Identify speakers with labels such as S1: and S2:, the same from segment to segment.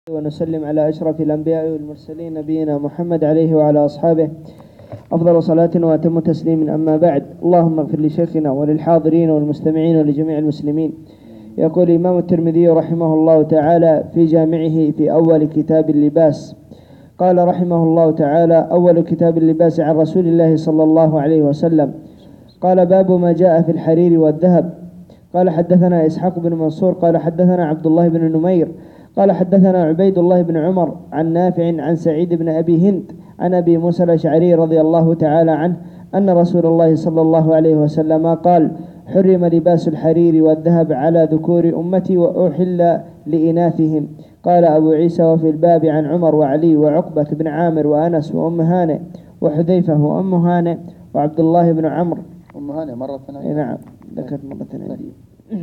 S1: ونسلم على أشرف الأنبياء والمرسلين نبينا محمد عليه وعلى أصحابه أفضل صلاة وأتم تسليم. أما بعد، اللهم اغفر لشيخنا وللحاضرين والمستمعين ولجميع المسلمين. يقول الإمام الترمذي رحمه الله تعالى في جامعه في أول كتاب اللباس، قال رحمه الله تعالى: أول كتاب اللباس عن رسول الله صلى الله عليه وسلم. قال: باب ما جاء في الحرير والذهب. قال: حدثنا إسحاق بن منصور قال: حدثنا عبد الله بن نمير قال: حدثنا عبيد الله بن عمر عن نافع عن سعيد بن أبي هند عن أبي موسى الأشعري رضي الله تعالى عنه أن رسول الله صلى الله عليه وسلم قال: حرم لباس الحرير والذهب على ذكور أمتي وأحل لإناثهم. قال أبو عيسى: وفي الباب عن عمر وعلي وعقبة بن عامر وأنس وأم هانئ وحذيفة وأم هانئ وعبد الله بن عمرو.
S2: أم هانئ مرة ثانية؟
S1: نعم، ذكرت مرة ثانية.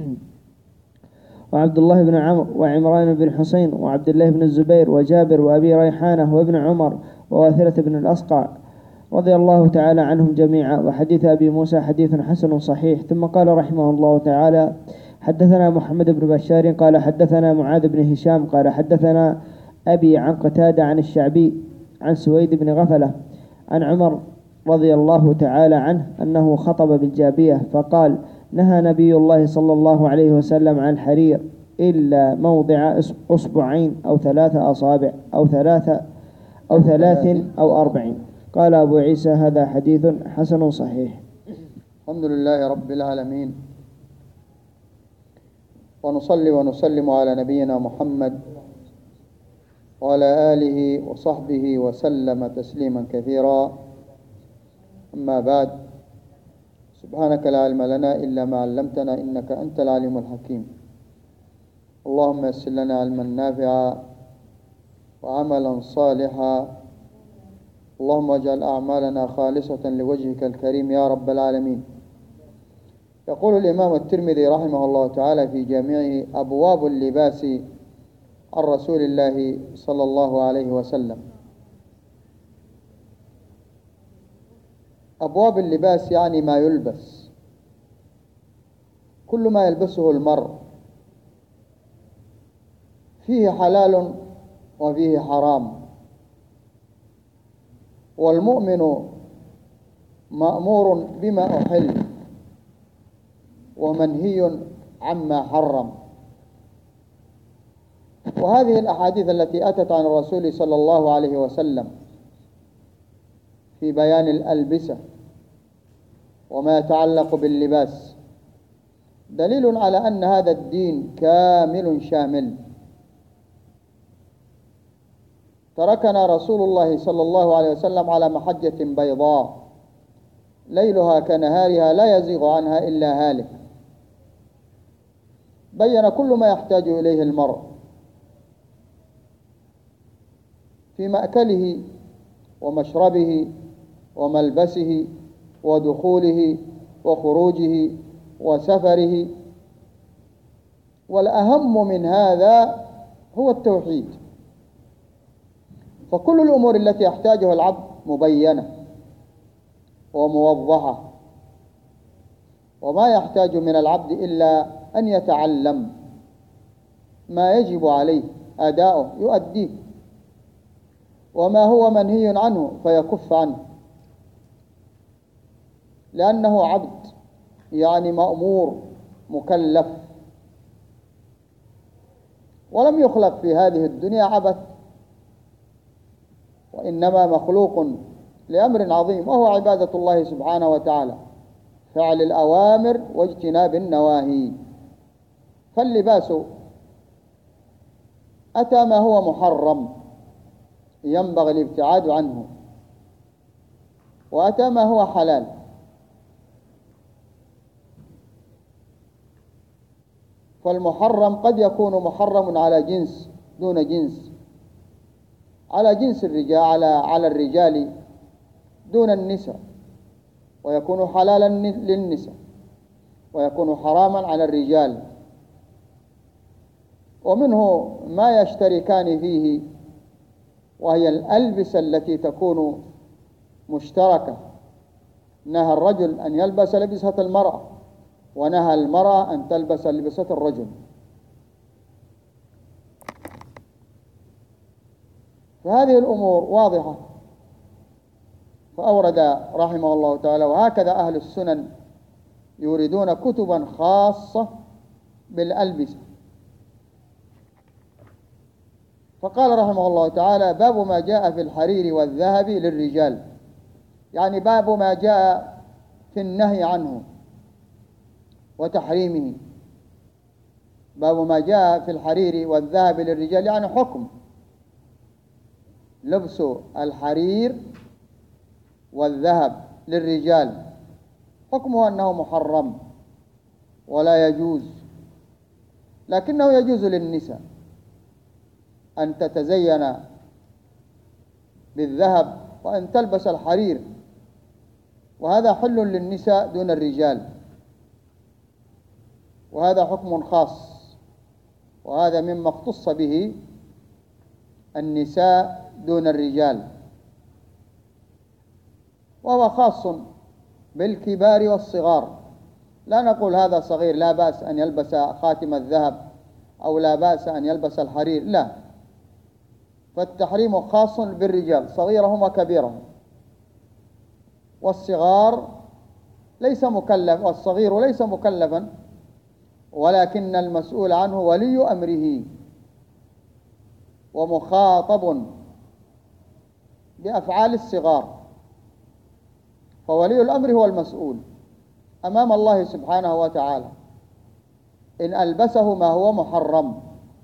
S1: وعبد الله بن عمرو وعمران بن حسين وعبد الله بن الزبير وجابر وأبي ريحانة وابن عمر وواثلة بن الأصقع رضي الله تعالى عنهم جميعا. وحديث أبي موسى حديث حسن صحيح. ثم قال رحمه الله تعالى: حدثنا محمد بن بشار قال: حدثنا معاذ بن هشام قال: حدثنا أبي عن قتادة عن الشعبي عن سويد بن غفلة عن عمر رضي الله تعالى عنه أنه خطب بالجابية فقال: نهى نبي الله صلى الله عليه وسلم عن الحرير إلا موضع أصبعين أو 3 أصابع أو 3 أو 4. قال أبو عيسى: هذا حديث حسن صحيح.
S2: الحمد لله رب العالمين، ونصلي ونسلم على نبينا محمد وعلى آله وصحبه وسلم تسليما كثيرا. أما بعد، سبحانك لا علم لنا إلا ما علمتنا إنك أنت العليم الحكيم. اللهم يسر لنا علما نافعا وعملا صالحا، اللهم اجعل أعمالنا خالصة لوجهك الكريم يا رب العالمين. يقول الإمام الترمذي رحمه الله تعالى في جامعه: أبواب اللباس عن رسول الله صلى الله عليه وسلم. أبواب اللباس يعني ما يلبس، كل ما يلبسه المرء، فيه حلال وفيه حرام، والمؤمن مأمور بما أحل ومنهي عما حرم. وهذه الأحاديث التي أتت عن الرسول صلى الله عليه وسلم في بيان الألبسة وما يتعلق باللباس دليل على أن هذا الدين كامل شامل. تركنا رسول الله صلى الله عليه وسلم على محجة بيضاء ليلها كنهارها لا يزيغ عنها إلا هالك. بين كل ما يحتاج إليه المرء في مأكله ومشربه وملبسه ودخوله وخروجه وسفره. والأهم من هذا هو التوحيد، فكل الأمور التي يحتاجها العبد مبينة وموضحة، وما يحتاج من العبد إلا أن يتعلم ما يجب عليه أداؤه يؤديه، وما هو منهي عنه فيكف عنه، لأنه عبد يعني مأمور مكلف، ولم يخلق في هذه الدنيا عبث، وإنما مخلوق لأمر عظيم وهو عبادة الله سبحانه وتعالى، فعل الأوامر واجتناب النواهي. فاللباس أتى ما هو محرم ينبغي الابتعاد عنه، وأتى ما هو حلال. فالمحرم قد يكون محرم على جنس دون جنس، على جنس الرجال على الرجال دون النساء، ويكون حلالا للنساء، ويكون حراما على الرجال. ومنه ما يشتركان فيه، وهي الألبسة التي تكون مشتركة. نهى الرجل أن يلبس لبسة المرأة، ونهى المرأة أن تلبس لبسة الرجل. فهذه الأمور واضحة. فأورد رحمه الله تعالى: وهكذا أهل السنن يوردون كتبا خاصة بالألبسة. فقال رحمه الله تعالى: باب ما جاء في الحرير والذهب للرجال، يعني باب ما جاء في النهي عنه وتحريمه. باب ما جاء في الحرير والذهب للرجال، يعني حكم لبس الحرير والذهب للرجال، حكمه أنه محرم ولا يجوز، لكنه يجوز للنساء أن تتزين بالذهب وأن تلبس الحرير، وهذا حل للنساء دون الرجال، وهذا حكم خاص، وهذا مما اختص به النساء دون الرجال، وهو خاص بالكبار والصغار. لا نقول هذا صغير لا بأس أن يلبس خاتم الذهب أو لا بأس أن يلبس الحرير، لا، فالتحريم خاص بالرجال صغيرهم وكبيرهم، والصغار ليس مكلف، والصغير ليس مكلفا، ولكن المسؤول عنه ولي أمره ومخاطب بأفعال الصغار، فولي الأمر هو المسؤول أمام الله سبحانه وتعالى إن ألبسه ما هو محرم.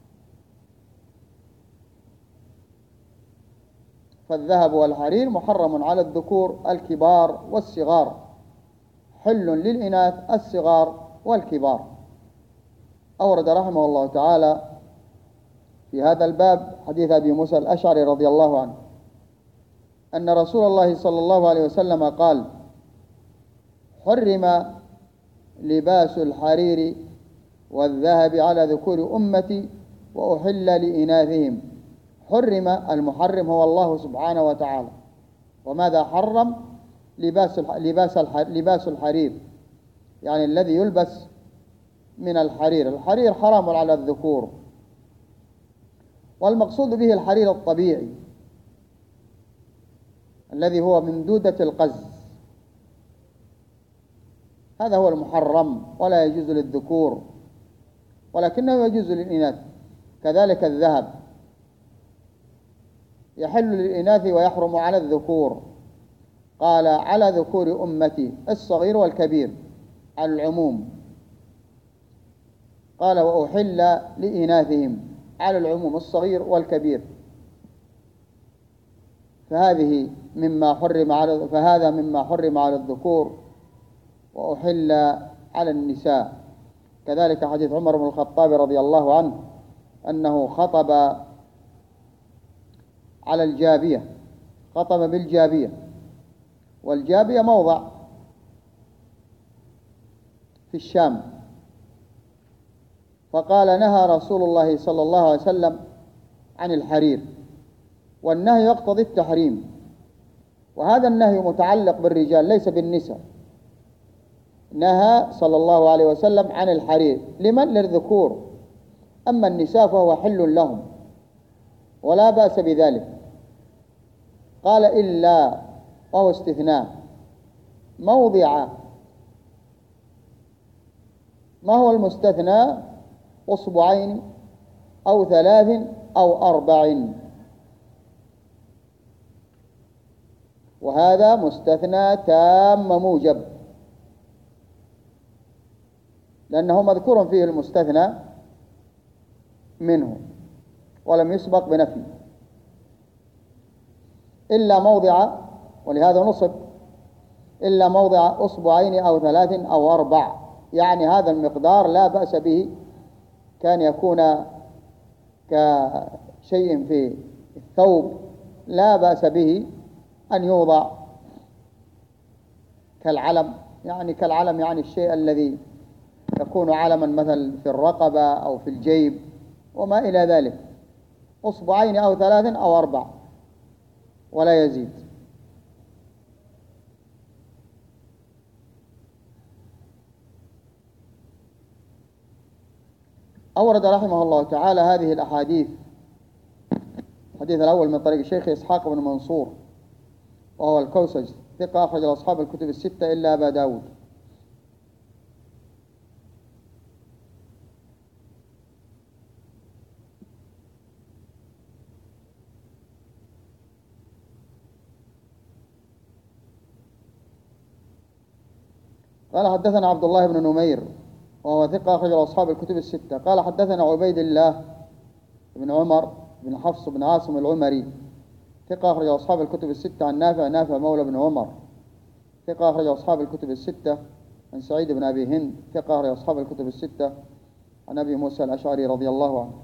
S2: فالذهب والحرير محرم على الذكور الكبار والصغار، حل للإناث الصغار والكبار. أورد رحمه الله تعالى في هذا الباب حديث أبي موسى الأشعري رضي الله عنه أن رسول الله صلى الله عليه وسلم قال: حرم لباس الحرير والذهب على ذكور أمتي وأحل لإناثهم. حرم، المحرم هو الله سبحانه وتعالى. وماذا حرم؟ لباس الحرير، يعني الذي يلبس من الحرير. الحرير حرام على الذكور، والمقصود به الحرير الطبيعي الذي هو من دودة القز، هذا هو المحرم ولا يجوز للذكور، ولكنه يجوز للإناث. كذلك الذهب يحل للإناث ويحرم على الذكور. قال: على ذكور أمتي، الصغير والكبير على العموم. قال: وأحل لإناثهم، على العموم، الصغير والكبير. فهذا مما حرم على الذكور وأحل على النساء. كذلك حديث عمر بن الخطاب رضي الله عنه أنه خطب على الجابية، خطب بالجابية، والجابية موضع في الشام. فقال: نهى رسول الله صلى الله عليه وسلم عن الحرير، والنهي يقتضي التحريم، وهذا النهي متعلق بالرجال ليس بالنساء. نهى صلى الله عليه وسلم عن الحرير، لمن؟ للذكور. أما النساء فهو حل لهم ولا بأس بذلك. قال: إلا، وهو استثناء، موضع. ما هو المستثنى؟ أصبعين أو 3 أو 4، وهذا مستثنى تام موجب، لأنه مذكور فيه المستثنى منه ولم يسبق بنفي. إلا موضع، ولهذا نصب إلا موضع أصبعين أو 3 أو 4، يعني هذا المقدار لا بأس به، كان يكون كشيء في الثوب لا بأس به أن يوضع كالعلم، يعني الشيء الذي يكون علما مثلا في الرقبة أو في الجيب وما إلى ذلك. أصبعين أو 3 أو 4 ولا يزيد. أورد رحمه الله تعالى هذه الأحاديث، الحديث الأول من طريق الشيخ إسحاق بن منصور وهو الكوسج ثقة أخرج أصحاب الكتب الستة إلا أبا داود. قال حدثنا عبد الله بن نمير وهو ثقة أخرج أصحاب الكتب الستة. قال حدثنا عبيد الله بن عمر بن حفص بن عاصم العمري ثقة أخرج أصحاب الكتب الستة عن نافع مولى بن عمر ثقة أخرج أصحاب الكتب الستة عن سعيد بن أبي هند ثقة أخرج أصحاب الكتب الستة عن أبي موسى الأشعري رضي الله عنه.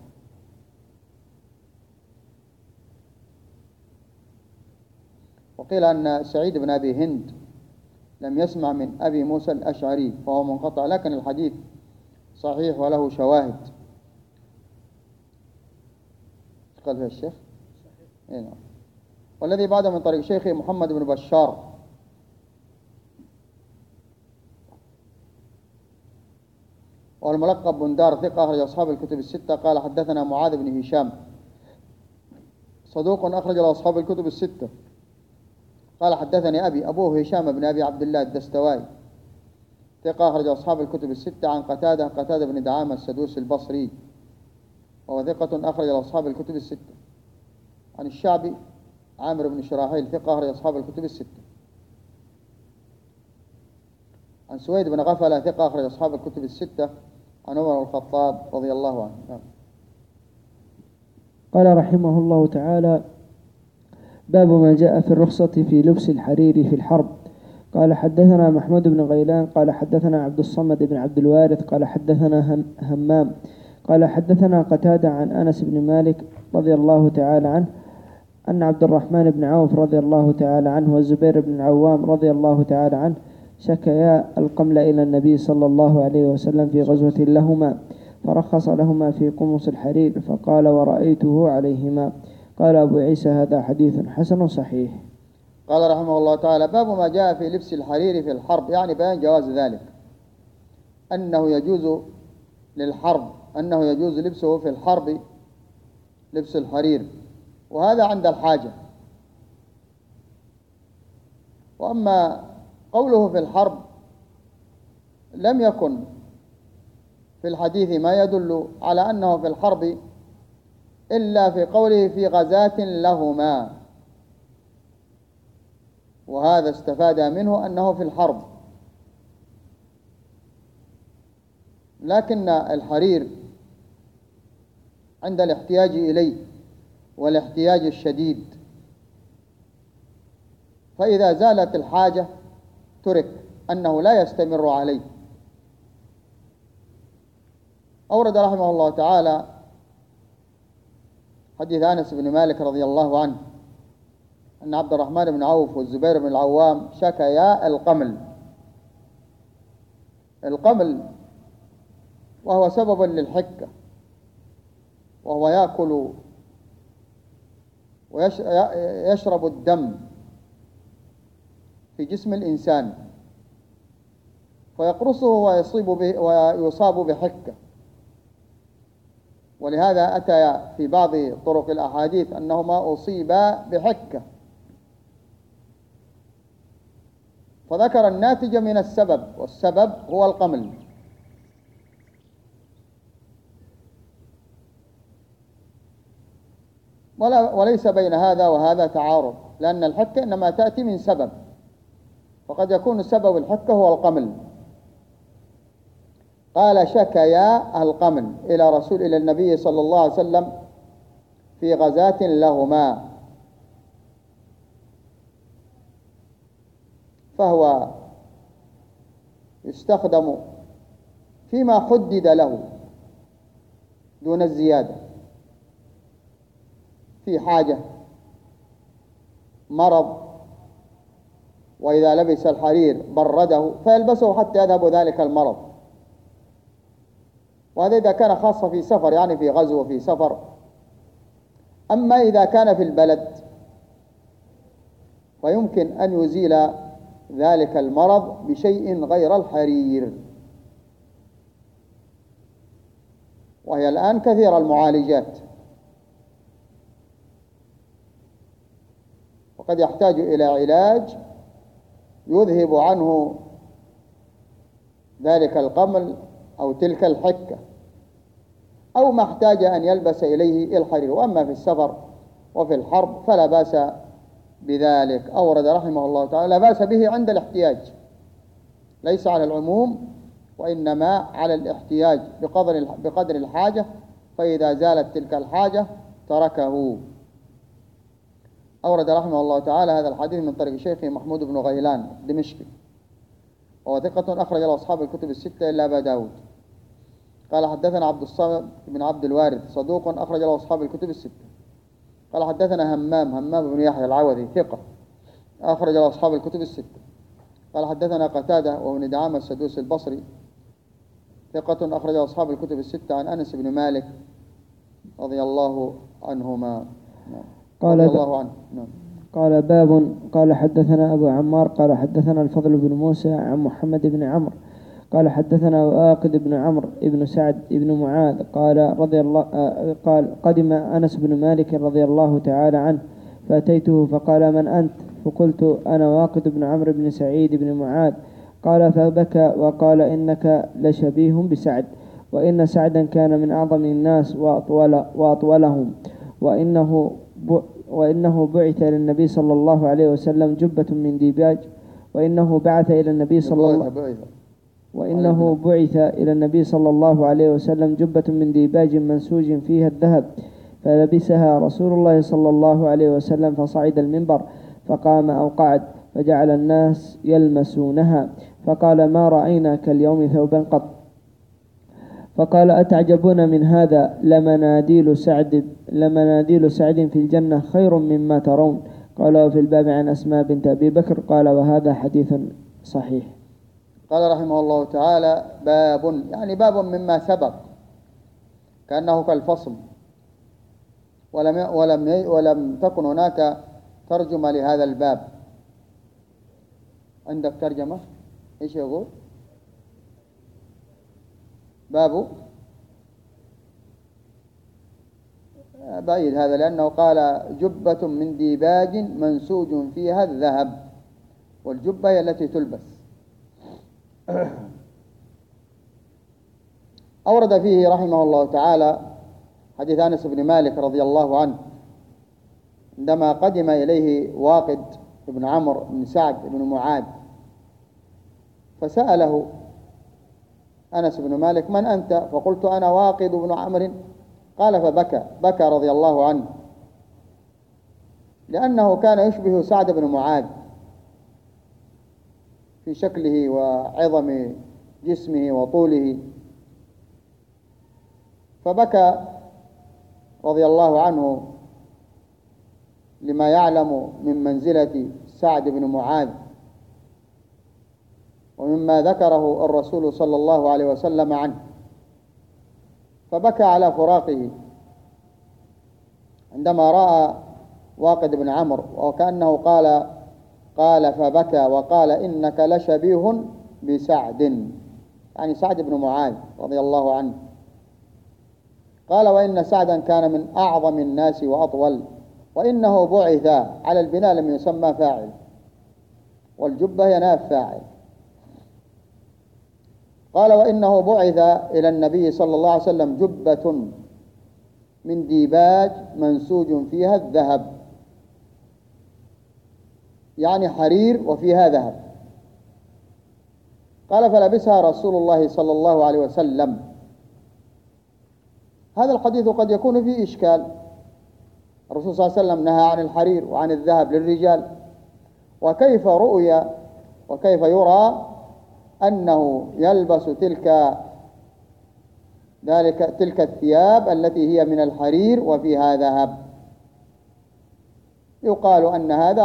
S2: وقيل أن سعيد بن أبي هند لم يسمع من أبي موسى الأشعري فهو منقطع، لكن الحديث صحيح وله شواهد. قال فيها الشيخ نعم. والذي بعده من طريق شيخه محمد بن بشار والملقب بندار ثقة أخرج أصحاب الكتب الستة. قال حدثنا معاذ بن هشام صدوق أخرج أصحاب الكتب الستة. قال حدثني أبوه هشام بن أبي عبد الله الدستوائي ثقة أخرج أصحاب الكتب الستة عن قتادة بن دعامة السدوسي البصري وهو ثقة أخرج أصحاب الكتب الستة. عن الشعبي عامر بن شراحيل ثقة أخرج أصحاب الكتب الستة. عن سويد بن غفلة ثقة أخرج أصحاب الكتب الستة. عن عمر بن الخطاب رضي الله عنه.
S1: قال رحمه الله تعالى: باب ما جاء في الرخصة في لبس الحرير في الحرب. قال حدثنا محمود بن غيلان قال حدثنا عبد الصمد بن عبد الوارث قال حدثنا همام قال حدثنا قتادة عن أنس بن مالك رضي الله تعالى عنه أن عبد الرحمن بن عوف رضي الله تعالى عنه والزبير بن العوام رضي الله تعالى عنه شكيا القمل إلى النبي صلى الله عليه وسلم في غزوة لهما فرخص لهما في قمص الحرير فقال: ورأيته عليهما. قال أبو عيسى: هذا حديث حسن صحيح.
S2: قال رحمه الله تعالى: باب ما جاء في لبس الحرير في الحرب، يعني بيان جواز ذلك، أنه يجوز للحرب، أنه يجوز لبسه في الحرب لبس الحرير، وهذا عند الحاجة. وأما قوله في الحرب لم يكن في الحديث ما يدل على أنه في الحرب إلا في قوله في غزاة لهما، وهذا استفاد منه أنه في الحرب. لكن الحرير عند الاحتياج إليه والاحتياج الشديد، فإذا زالت الحاجة ترك، أنه لا يستمر عليه. أورد رحمه الله تعالى حديث أنس بن مالك رضي الله عنه أن عبد الرحمن بن عوف والزبير بن العوام شكيا القمل وهو سبب للحكة، وهو يأكل ويشرب الدم في جسم الإنسان فيقرصه ويصاب بحكة. ولهذا أتى في بعض طرق الأحاديث أنهما أصيبا بحكة، فذكر الناتج من السبب، والسبب هو القمل. وليس بين هذا وهذا تعارض، لأن الحكة إنما تأتي من سبب، فقد يكون سبب الحكة هو القمل. قال: شكيا القمل إلى النبي صلى الله عليه وسلم في غزاة لهما، فهو يستخدم فيما حدد له دون الزيادة، في حاجة، مرض، وإذا لبس الحرير برده فيلبسه حتى يذهب ذلك المرض. وهذا إذا كان خاصة في سفر، يعني في غزو وفي سفر. أما إذا كان في البلد فيمكن أن يزيل ذلك المرض بشيء غير الحرير، وهي الآن كثير المعالجات وقد يحتاج إلى علاج يذهب عنه ذلك القمل أو تلك الحكة، أو ما احتاج أن يلبس إليه الحرير. وأما في السفر وفي الحرب فلا بأس بذلك. أورد رحمه الله تعالى لا بأس به عند الاحتياج، ليس على العموم وإنما على الاحتياج بقدر الحاجة، فإذا زالت تلك الحاجة تركه. أورد رحمه الله تعالى هذا الحديث من طريق شيخه محمود بن غيلان الدمشقي، وهو ثقة أخرج له أصحاب الكتب الستة إلا أبا داود. قال حدثنا عبد الصمد بن عبد الوارث صدوق أخرج له أصحاب الكتب الستة. قال حدثنا همام بن يحيى العوذي ثقة أخرج له أصحاب الكتب الستة. قال حدثنا قتادة وابن دعامة السدوسي البصري ثقة أخرج له أصحاب الكتب الستة عن أنس بن مالك رضي الله عنهما.
S1: قال
S2: رضي الله عنه.
S1: قال باب. قال حدثنا أبو عمار قال حدثنا الفضل بن موسى عن محمد بن عمرو قال حدثنا واقد بن عمرو بن سعد بن معاذ قال قدم أنس بن مالك رضي الله تعالى عنه فأتيته فقال من أنت؟ فقلت أنا واقد بن عمرو بن سعيد بن معاذ. قال فبكى وقال إنك لشبيه بسعد، وإن سعدا كان من أعظم الناس وأطولهم، وإنه بعث إلى النبي صلى الله عليه وسلم جبة من ديباج، وإنه بعث إلى النبي صلى الله عليه وسلم جبة من ديباج منسوج فيها الذهب، فلبسها رسول الله صلى الله عليه وسلم فصعد المنبر فقام أو قعد فجعل الناس يلمسونها، فقال ما رأينا كاليوم ثوبا قط. فقال أتعجبون من هذا؟ لمناديل سعد في الجنة خير مما ترون. قال وفي الباب عن أسماء بنت أبي بكر. قال وهذا حديث صحيح.
S2: قال رحمه الله تعالى باب، يعني باب مما سبق كأنه كالفصل، ولم تكن هناك ترجمة لهذا الباب. عندك ترجمة؟ إيش يقول؟ باب بعيد هذا، لأنه قال جبة من ديباج منسوج فيها الذهب، والجبة هي التي تلبس. أورد فيه رحمه الله تعالى حديث أنس بن مالك رضي الله عنه عندما قدم إليه واقد بن عمرو بن سعد بن معاذ، فسأله أنس بن مالك من أنت؟ فقلت أنا واقد بن عمرو. قال فبكى رضي الله عنه، لأنه كان يشبه سعد بن معاذ في شكله وعظم جسمه وطوله، فبكى رضي الله عنه لما يعلم من منزلة سعد بن معاذ ومما ذكره الرسول صلى الله عليه وسلم عنه، فبكى على فراقه عندما رأى واقد بن عمرو، وكأنه قال فبكى وقال إنك لشبيه بسعد، يعني سعد بن معاذ رضي الله عنه. قال وإن سعدا كان من أعظم الناس وأطول، وإنه بعث على البناء لم يسمى فاعل، والجبة هي نائب فاعل. قال وإنه بعث إلى النبي صلى الله عليه وسلم جبة من ديباج منسوج فيها الذهب، يعني حرير وفيها ذهب. قال فلبسها رسول الله صلى الله عليه وسلم. هذا الحديث قد يكون فيه إشكال. الرسول صلى الله عليه وسلم نهى عن الحرير وعن الذهب للرجال، وكيف رؤي وكيف يرى أنه يلبس تلك الثياب التي هي من الحرير وفيها ذهب؟ يقال أن هذا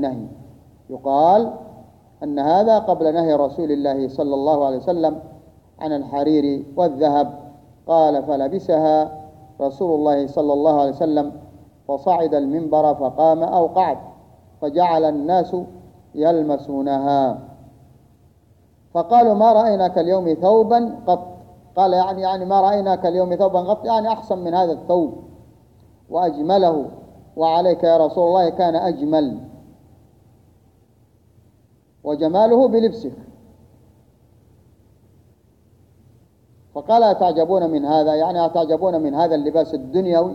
S2: قبل نهي رسول الله صلى الله عليه وسلم عن الحرير والذهب. قال فلبسها رسول الله صلى الله عليه وسلم فصعد المنبر فقام أو قعد فجعل الناس يلمسونها، فقالوا ما رأيناك اليوم ثوبا قط. قال يعني ما رأيناك اليوم ثوبا قط، يعني أحسن من هذا الثوب وأجمله، وعليك يا رسول الله كان أجمل، وجماله بلبسك. فقال أتعجبون من هذا، يعني أتعجبون من هذا اللباس الدنيوي؟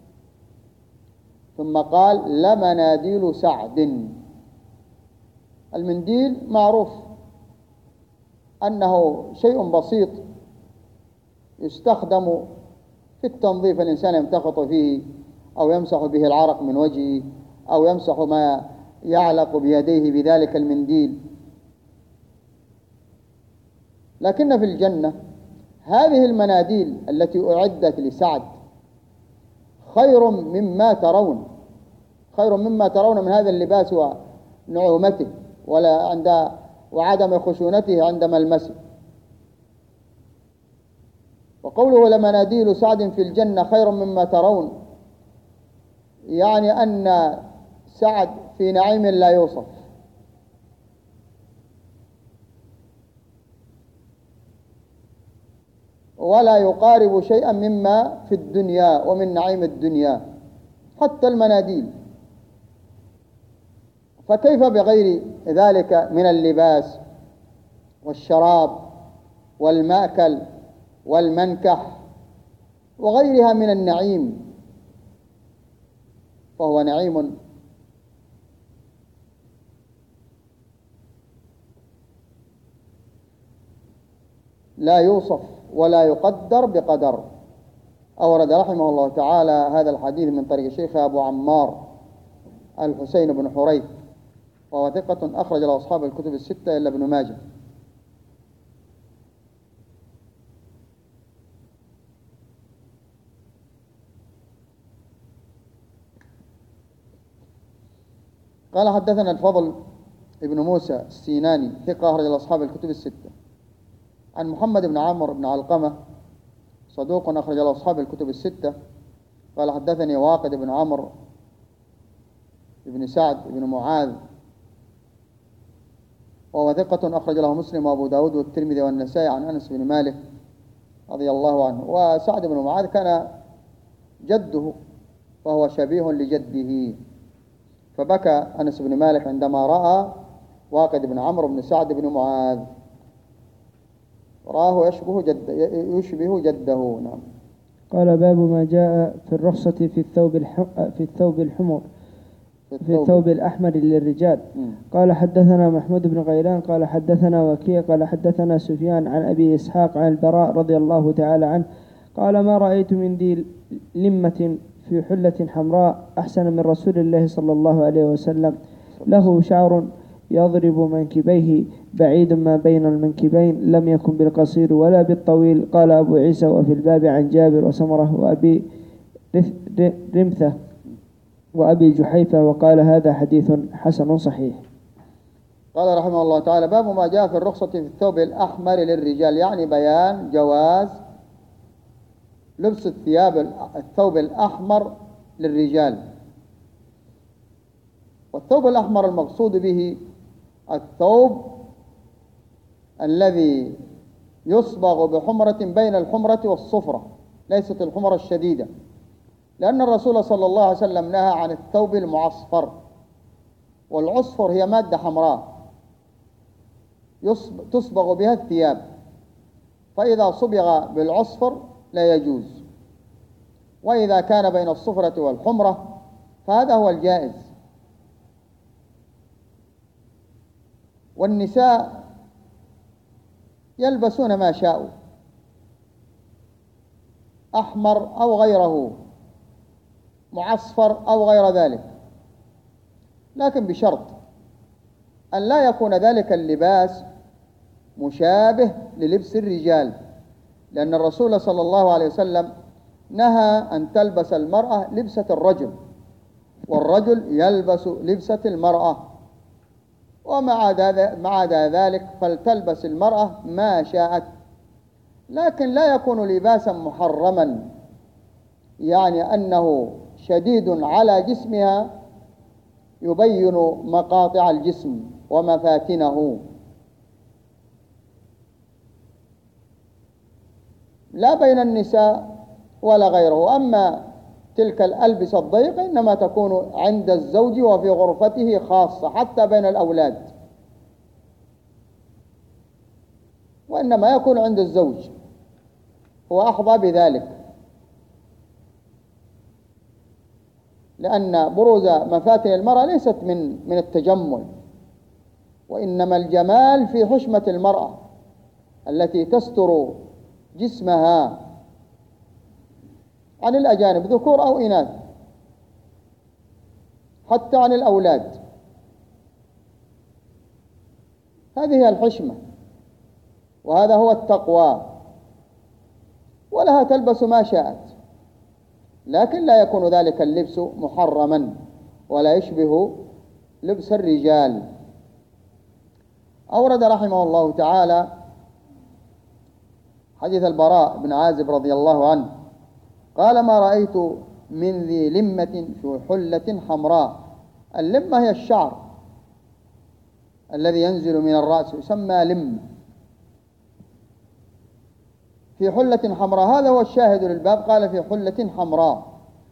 S2: ثم قال لمناديل سعد. المنديل معروف أنه شيء بسيط يستخدم في التنظيف، الإنسان يمتخط فيه أو يمسح به العرق من وجهه أو يمسح ما يعلق بيديه بذلك المنديل. لكن في الجنة هذه المناديل التي أعدت لسعد خير مما ترون، خير مما ترون من هذا اللباس ونعومته وعدم خشونته عند ملمسه. وقوله لمناديل سعد في الجنة خير مما ترون، يعني أن سعد في نعيم لا يوصف، ولا يقارب شيئا مما في الدنيا ومن نعيم الدنيا حتى المناديل، فكيف بغير ذلك من اللباس والشراب والمأكل والمنكح وغيرها من النعيم؟ فهو نعيم لا يوصف ولا يقدر بقدر. أورد رحمه الله تعالى هذا الحديث من طريق الشيخ أبو عمار الحسين بن حريث، وهو ثقة أخرج له أصحاب الكتب الستة إلا ابن ماجه. قال حدثنا الفضل ابن موسى السيناني ثقة أخرج له أصحاب الكتب الستة، عن محمد بن عمرو بن علقمة صدوق أخرج له أصحاب الكتب الستة، قال حدثني واقد بن عمرو بن سعد بن معاذ وهو ثقة أخرج له مسلم وأبو داود والترمذي والنسائي، عن أنس بن مالك رضي الله عنه. وسعد بن معاذ كان جده وهو شبيه لجده، فبكى أنس بن مالك عندما رأى واقد بن عمرو بن سعد بن معاذ، رآه يشبه جده. نعم.
S1: قال باب ما جاء في الرخصة في الثوب الأحمر للرجال. قال حدثنا محمود بن غيلان قال حدثنا وكيع قال حدثنا سفيان عن أبي إسحاق عن البراء رضي الله تعالى عنه قال ما رأيت من ذي لمة في حلة حمراء أحسن من رسول الله صلى الله عليه وسلم، له شعر يضرب منكبيه بعيد ما بين المنكبين، لم يكن بالقصير ولا بالطويل. قال أبو عيسى وفي الباب عن جابر وسمرة وأبي رمثة وأبي جحيفة، وقال هذا حديث حسن صحيح.
S2: قال رحمه الله تعالى باب ما جاء في الرخصة في الثوب الأحمر للرجال، يعني بيان جواز لبس الثوب الأحمر للرجال. والثوب الأحمر المقصود به الثوب الذي يصبغ بحمرة بين الحمرة والصفرة، ليست الحمرة الشديدة، لأن الرسول صلى الله عليه وسلم نهى عن الثوب المعصفر، والعصفر هي مادة حمراء تصبغ بها الثياب، فإذا صبغ بالعصفر لا يجوز، وإذا كان بين الصفرة والحمرة فهذا هو الجائز. والنساء يلبسون ما شاءوا، أحمر أو غيره، معصفر أو غير ذلك، لكن بشرط أن لا يكون ذلك اللباس مشابه للبس الرجال، لأن الرسول صلى الله عليه وسلم نهى أن تلبس المرأة لبسة الرجل، والرجل يلبس لبسة المرأة، ومع ذلك فلتلبس المرأة ما شاءت، لكن لا يكون لباسا محرما، يعني أنه شديد على جسمها يبين مقاطع الجسم ومفاتنه، لا بين النساء ولا غيره. أما تلك الألبسة الضيقة إنما تكون عند الزوج وفي غرفته خاصة، حتى بين الأولاد وإنما يكون عند الزوج، هو أحظى بذلك، لأن بروز مفاتن المرأة ليست من التجمل، وإنما الجمال في حشمة المرأة التي تستر جسمها عن الأجانب ذكور أو إناث، حتى عن الأولاد. هذه هي الحشمة، وهذا هو التقوى. ولها تلبس ما شاءت، لكن لا يكون ذلك اللبس محرما ولا يشبه لبس الرجال. أورد رحمه الله تعالى حديث البراء بن عازب رضي الله عنه قال: ما رأيت من ذي لمة في حلة حمراء. اللمة هي الشعر الذي ينزل من الرأس، يسمى لمة، في حلة حمراء. هذا هو الشاهد للباب، قال في حلة حمراء.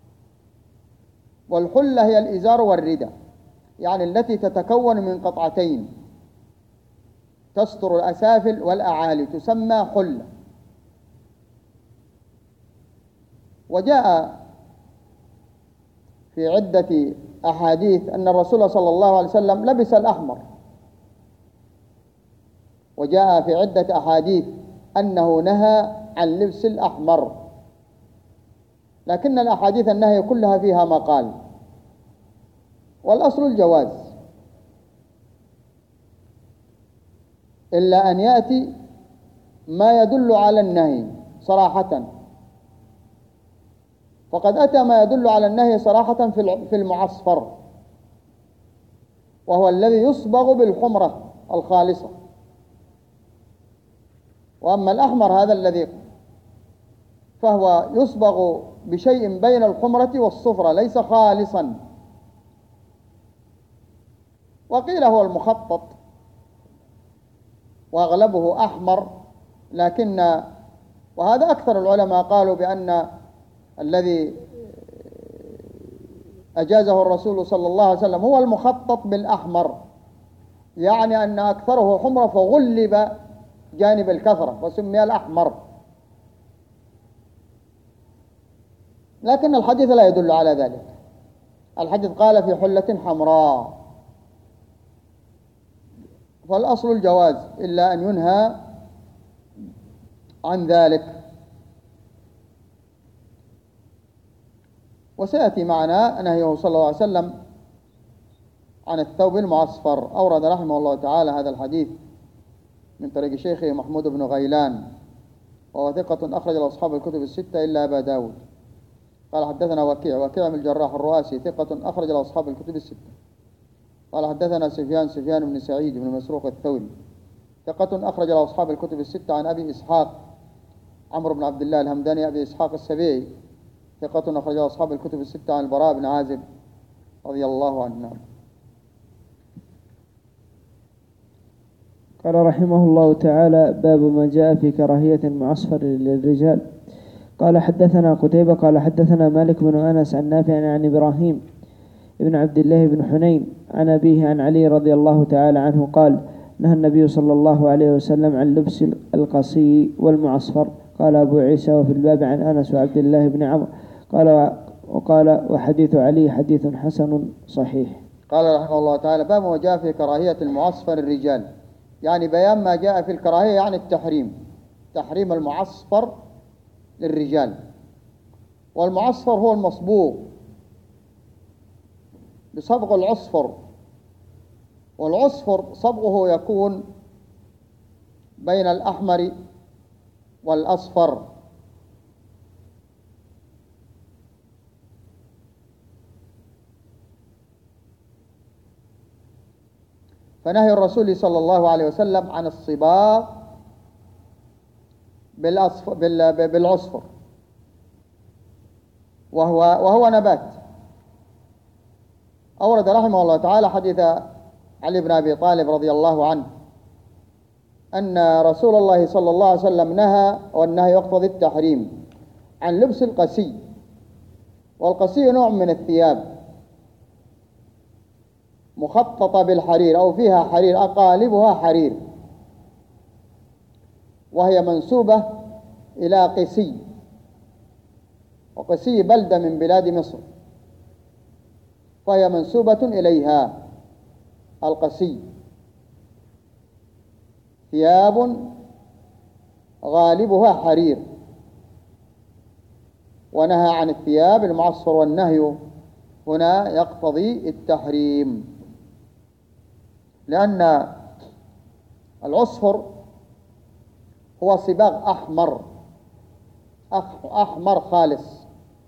S2: والحلة هي الإزار والرداء، يعني التي تتكون من قطعتين تستر الأسافل والأعالي، تسمى حلة. وجاء في عدة أحاديث أن الرسول صلى الله عليه وسلم لبس الأحمر، وجاء في عدة أحاديث أنه نهى عن لبس الأحمر، لكن الأحاديث النهي كلها فيها مقال، والأصل الجواز، إلا أن يأتي ما يدل على النهي صراحة. فقد أتى ما يدل على النهي صراحة في المعصفر، وهو الذي يصبغ بالحمرة الخالصة. وأما الأحمر هذا الذي فهو يصبغ بشيء بين الحمرة والصفرة، ليس خالصا. وقيل هو المخطط، وأغلبه أحمر، وهذا أكثر العلماء قالوا بأن الذي أجازه الرسول صلى الله عليه وسلم هو المخطط بالأحمر، يعني أن أكثره حمرة فغلب جانب الكثرة وسمي الأحمر. لكن الحديث لا يدل على ذلك. الحديث قال في حلة حمراء، فالأصل الجواز إلا أن ينهى عن ذلك. وسيأتي معنا نهيه صلى الله عليه وسلم عن الثوب المعصفر. أورد رحمه الله تعالى هذا الحديث من طريق شيخه محمود بن غيلان، وهو ثقة أخرج له أصحاب الكتب الستة إلا أبا داود. قال حدثنا وكيع بن الجراح الرؤاسي ثقة أخرج له أصحاب الكتب الستة. قال حدثنا سفيان بن سعيد بن مسروق الثوري ثقة أخرج له أصحاب الكتب الستة عن أبي إسحاق عمرو بن عبد الله الهمداني أبي إسحاق السبيعي ثقة أخرج له أصحاب الكتب الستة عن البراء بن عازب رضي الله عنه.
S1: قال رحمه الله تعالى: باب ما جاء في كراهية المعصفر للرجال. قال حدثنا قتيبة قال حدثنا مالك بن أنس عن نافع عن إبراهيم ابن عبد الله بن حنين عن أبيه عن علي رضي الله تعالى عنه قال: نهى النبي صلى الله عليه وسلم عن لبس القصي والمعصفر. قال أبو عيسى: وفي الباب عن أنس وعبد الله بن عمرو. وقال وحديث علي حديث حسن صحيح.
S2: قال رحمه الله تعالى: باب ما جاء في كراهية المعصفر الرجال، يعني بيان ما جاء في الكراهية، يعني تحريم المعصفر للرجال. والمعصفر هو المصبوغ بصبغ العصفر، والعصفر صبغه يكون بين الأحمر والأصفر. فنهي الرسول صلى الله عليه وسلم عن الصباغ بالعصفر، وهو نبات. أورد رحمه الله تعالى حديث علي بن أبي طالب رضي الله عنه أن رسول الله صلى الله عليه وسلم نهى، والنهي يقتضي التحريم، عن لبس القسي. والقسي نوع من الثياب مخططة بالحرير أو فيها حرير، أقالبها حرير. وهي منسوبة إلى قسي، وقسي بلدة من بلاد مصر، فهي منسوبة إليها القسي. ثياب غالبها حرير، ونهى عن الثياب المعصفر، والنهي هنا يقتضي التحريم، لأن العصفر هو صباغ أحمر خالص،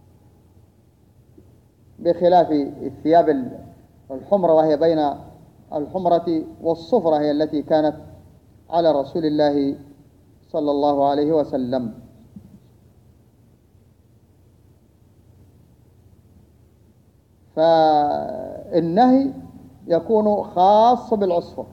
S2: بخلاف الثياب الحمرة، وهي بين الحمرة والصفرة، هي التي كانت على رسول الله صلى الله عليه وسلم. فالنهي يكون خاص بالعصفر،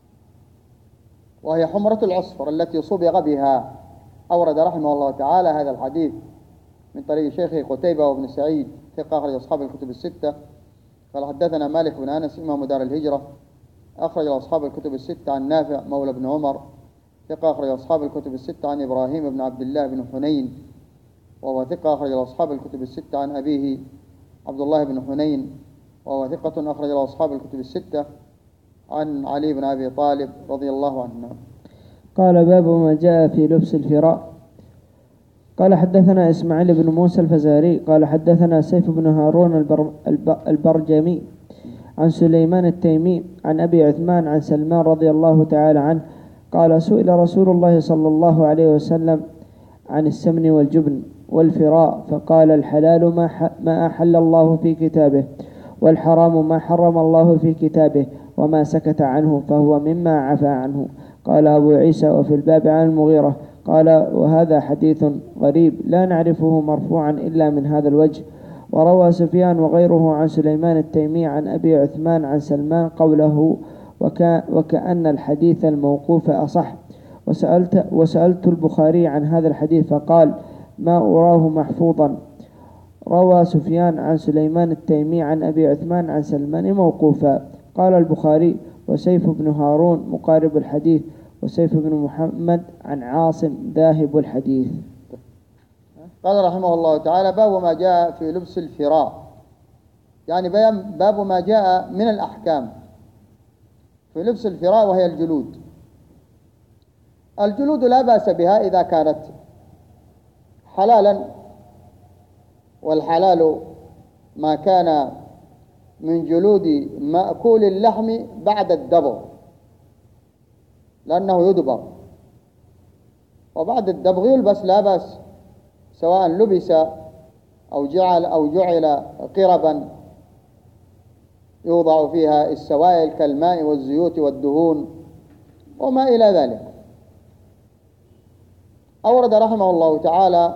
S2: وهي حمرة العصفر التي صبغ بها. أورد رحمه الله تعالى هذا الحديث من طريق شيخه قتيبة وابن سعيد ثقة أخرج أصحاب الكتب الستة. قال حدثنا مالك بن أنس إمام دار الهجرة أخرج أصحاب الكتب الستة عن نافع مولى بن عمر ثقة أخرج أصحاب الكتب الستة عن إبراهيم بن عبد الله بن حنين وهو ثقة أخرج أصحاب الكتب الستة عن أبيه عبد الله بن حنين وهو ثقة أخرج أصحاب الكتب الستة عن علي بن أبي طالب رضي الله عنه.
S1: قال باب ما جاء في لبس الفراء. قال حدثنا إسماعيل بن موسى الفزاري قال حدثنا سيف بن هارون البرجمي عن سليمان التيمي عن أبي عثمان عن سلمان رضي الله تعالى عنه قال سئل رسول الله صلى الله عليه وسلم عن السمن والجبن والفراء فقال الحلال ما أحل الله في كتابه، والحرام ما حرم الله في كتابه، وما سكت عنه فهو مما عفى عنه. قال أبو عيسى وفي الباب عن المغيرة قال وهذا حديث غريب لا نعرفه مرفوعا إلا من هذا الوجه. وروى سفيان وغيره عن سليمان التيمي عن أبي عثمان عن سلمان قوله وكأن الحديث الموقوف أصح. وسألت البخاري عن هذا الحديث فقال ما أراه محفوظا. روى سفيان عن سليمان التيمي عن أبي عثمان عن سلمان موقوفا. قال البخاري وسيف بن هارون مقارب الحديث، وسيف بن محمد عن عاصم ذاهب الحديث.
S2: قال رحمه الله تعالى باب ما جاء في لبس الفراء، يعني باب ما جاء من الأحكام في لبس الفراء، وهي الجلود. الجلود لا بأس بها إذا كانت حلالا، والحلال ما كان من جلود مأكول اللحم بعد الدبغ، لأنه يدبغ، وبعد الدبغ يلبس لا بأس، سواء لبس أو جعل قربا يوضع فيها السوائل كالماء والزيوت والدهون وما إلى ذلك. أورد رحمه الله تعالى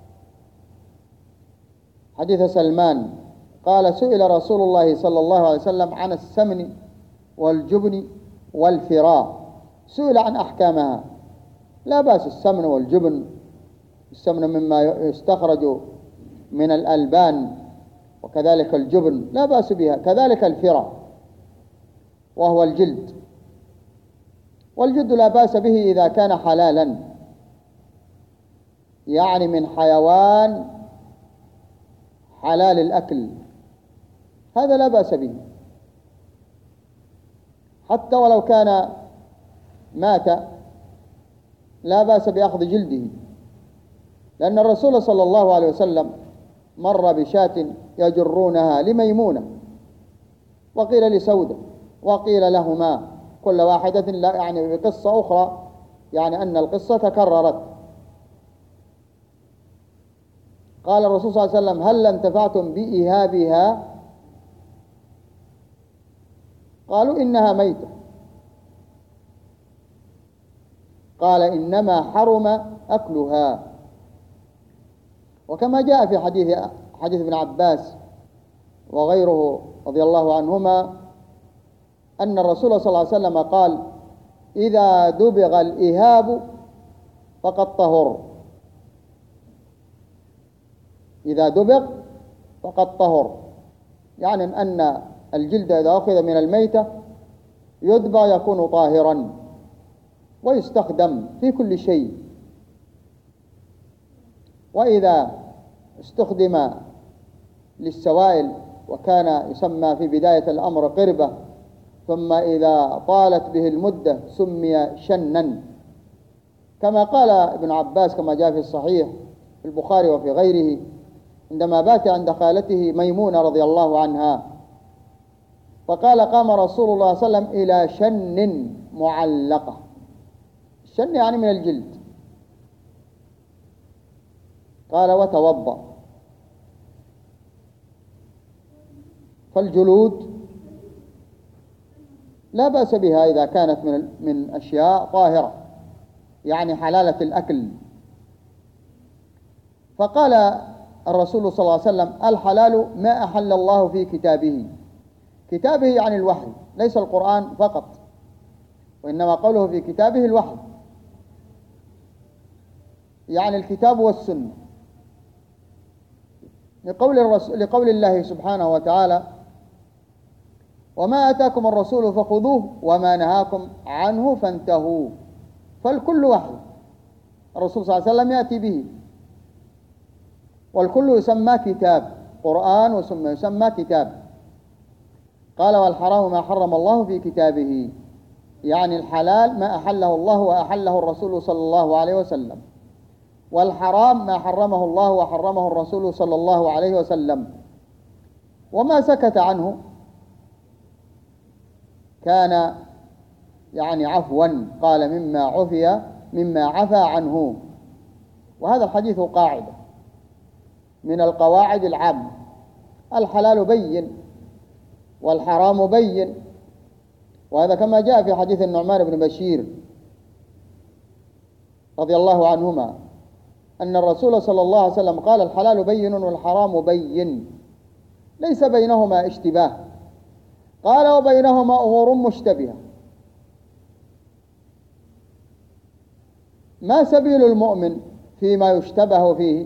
S2: حديث سلمان قال سئل رسول الله صلى الله عليه وسلم عن السمن والجبن والفراء، سئل عن أحكامها. لا بأس السمن والجبن، السمن مما يستخرج من الألبان، وكذلك الجبن لا بأس بها، كذلك الفراء وهو الجلد، والجلد لا بأس به إذا كان حلالا، يعني من حيوان حلال الأكل، هذا لا بأس به، حتى ولو كان مات لا بأس بأخذ جلده، لأن الرسول صلى الله عليه وسلم مر بشاة يجرونها لميمونة وقيل لسودة وقيل لهما، كل واحدة لا يعني بقصة أخرى، يعني أن القصة تكررت. قال الرسول صلى الله عليه وسلم هل انتفعتم بإيهابها؟ قالوا إنها ميتة. قال إنما حرم أكلها. وكما جاء في حديث ابن عباس وغيره رضي الله عنهما أن الرسول صلى الله عليه وسلم قال إذا دبغ الإهاب فقد طهر، إذا دبغ فقد طهر، يعني أن الجلد إذا أخذ من الميتة يدبغ يكون طاهرا. ويستخدم في كل شيء. وإذا استخدم للسوائل وكان يسمى في بداية الأمر قربة، ثم إذا طالت به المدة سمي شنا، كما قال ابن عباس كما جاء في الصحيح في البخاري وفي غيره عندما بات عند خالته ميمونة رضي الله عنها، فقال قام رسول الله صلى الله عليه وسلم إلى شن معلقة. الشن يعني من الجلد. قال وتوضأ. فالجلود لا بأس بها إذا كانت من أشياء طاهرة، يعني حلالة الأكل. فقال الرسول صلى الله عليه وسلم الحلال ما أحل الله في كتابه. كتابه يعني الوحي، ليس القرآن فقط، وإنما قوله في كتابه الوحي، يعني الكتاب والسنة، لقول الله سبحانه وتعالى وما آتاكم الرسول فخذوه وما نهاكم عنه فانتهوا. فالكل وحي، الرسول صلى الله عليه وسلم يأتي به، والكل يسمى كتاب، قرآن يسمى كتاب. قال والحرام ما حرم الله في كتابه، يعني الحلال ما أحله الله وأحله الرسول صلى الله عليه وسلم، والحرام ما حرمه الله وحرمه الرسول صلى الله عليه وسلم. وما سكت عنه كان يعني عفوا، قال مما عفى عنه. وهذا الحديث قاعدة من القواعد العامة، الحلال بين والحرام بين. وهذا كما جاء في حديث النعمان بن بشير رضي الله عنهما أن الرسول صلى الله عليه وسلم قال الحلال بين والحرام بين ليس بينهما اشتباه. قال وبينهما أمور مشتبهة. ما سبيل المؤمن فيما يشتبه فيه؟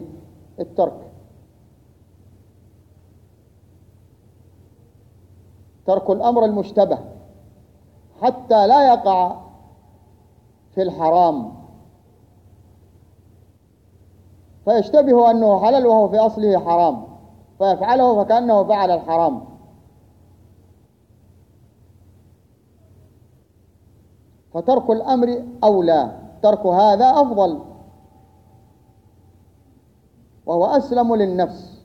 S2: ترك الأمر المشتبه حتى لا يقع في الحرام، فيشتبه أنه حلال وهو في أصله حرام، فيفعله فكأنه فعل الحرام. فترك الأمر أولى، ترك هذا أفضل وهو أسلم للنفس.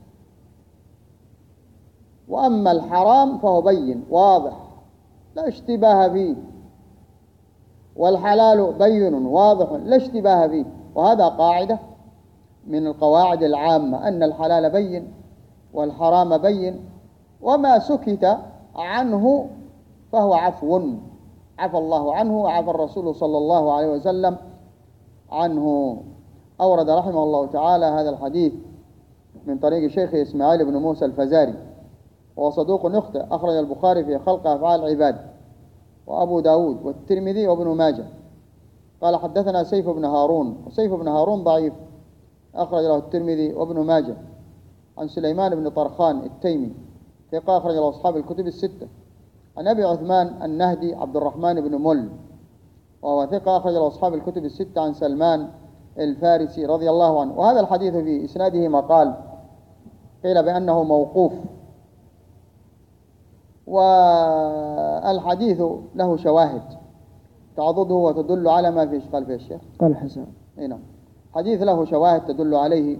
S2: وأما الحرام فهو بين واضح لا اشتباه فيه، والحلال بين واضح لا اشتباه فيه. وهذا قاعدة من القواعد العامة أن الحلال بين والحرام بين، وما سكت عنه فهو عفو، عفى الله عنه وعفى الرسول صلى الله عليه وسلم عنه. أورد رحمه الله تعالى هذا الحديث من طريق شيخ إسماعيل بن موسى الفزاري، وهو صدوق يخطئ، أخرج البخاري في خلق أفعال العباد وأبو داود والترمذي وابن ماجه. قال حدثنا سيف بن هارون، وسيف بن هارون ضعيف، أخرج له الترمذي وابن ماجه، عن سليمان بن طرخان التيمي ثقة، أخرج له أصحاب الكتب الستة، عن أبي عثمان النهدي عبد الرحمن بن مل وهو ثقة، أخرج له أصحاب الكتب الستة، عن سلمان الفارسي رضي الله عنه. وهذا الحديث في إسناده مقال، قيل بأنه موقوف، والحديث له شواهد تعضده وتدل على ما في إشكال في الشيخ.
S1: قال حسن.
S2: نعم، حديث له شواهد تدل عليه.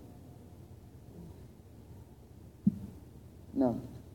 S2: نعم.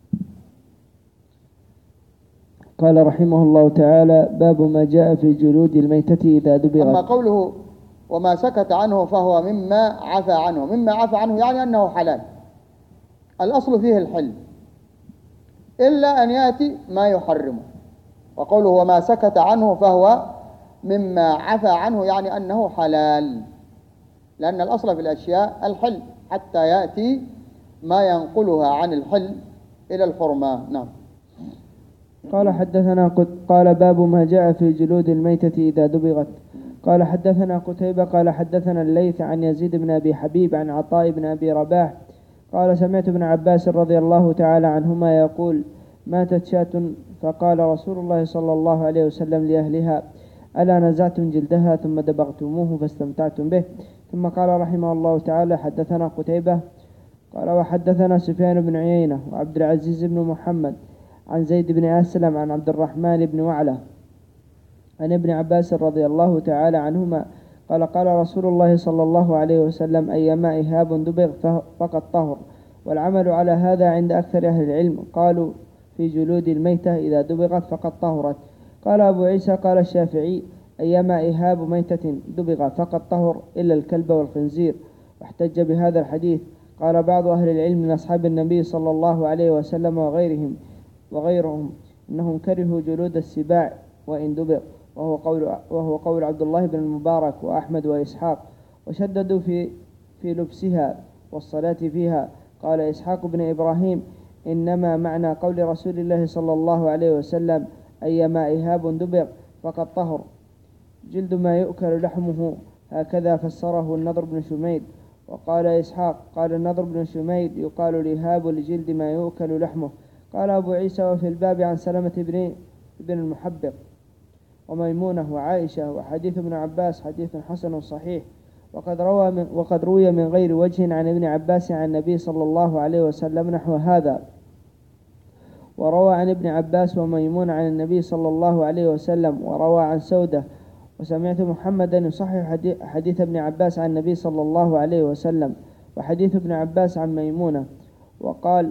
S1: قال رحمه الله تعالى باب ما جاء في جلود الميتة إذا دبغت.
S2: أما قوله وما سكت عنه فهو مما عفى عنه، مما عفى عنه يعني أنه حلال، الأصل فيه الحل إلا أن يأتي ما يحرمه. وقوله وما سكت عنه فهو مما عفى عنه يعني أنه حلال، لأن الأصل في الأشياء الحل حتى يأتي ما ينقلها عن الحل إلى الحرمة. نعم.
S1: قال حدثنا قال باب ما جاء في جلود الميتة إذا دبغت. قال حدثنا قتيبة قال حدثنا الليث عن يزيد بن أبي حبيب عن عطاء بن أبي رباح قال سمعت ابن عباس رضي الله تعالى عنهما يقول ماتت شاة فقال رسول الله صلى الله عليه وسلم لأهلها ألا نزعتم جلدها ثم دبغتموه فاستمتعتم به. ثم قال رحمه الله تعالى: حدثنا قتيبة قال وحدثنا سفيان بن عيينة وعبد العزيز بن محمد عن زيد بن أسلم عن عبد الرحمن بن وعلة عن ابن عباس رضي الله تعالى عنهما قال: قال رسول الله صلى الله عليه وسلم: أيما إهاب دبغ فقد طهر. والعمل على هذا عند أكثر أهل العلم، قالوا في جلود الميتة إذا دبغت فقد طهرت. قال أبو عيسى: قال الشافعي: أيما إهاب ميتة دبغ فقد طهر إلا الكلب والخنزير. واحتج بهذا الحديث. قال بعض أهل العلم من أصحاب النبي صلى الله عليه وسلم وغيرهم إنهم كرهوا جلود السباع وإن دبغ، وهو قول عبد الله بن المبارك وأحمد وإسحاق، وشددوا في لبسها والصلاة فيها. قال إسحاق بن إبراهيم: إنما معنى قول رسول الله صلى الله عليه وسلم: أيما إهاب دبغ فقد طهر جلد ما يؤكل لحمه، هكذا فسره النضر بن شميد. وقال إسحاق: قال النضر بن شميد: يقال الإهاب لجلد ما يؤكل لحمه. قال أبو عيسى: وفي الباب عن سلمة بن المحبق وميمونة وعائشة وحديث ابن عباس حديث حسن صحيح. وقد روي من غير وجه عن ابن عباس عن النبي صلى الله عليه وسلم نحو هذا. وروى عن ابن عباس وميمون عن النبي صلى الله عليه وسلم. وروى عن سودة. وسمعت محمدا يصحح حديث ابن عباس عن النبي صلى الله عليه وسلم وحديث ابن عباس عن ميمونة. وقال: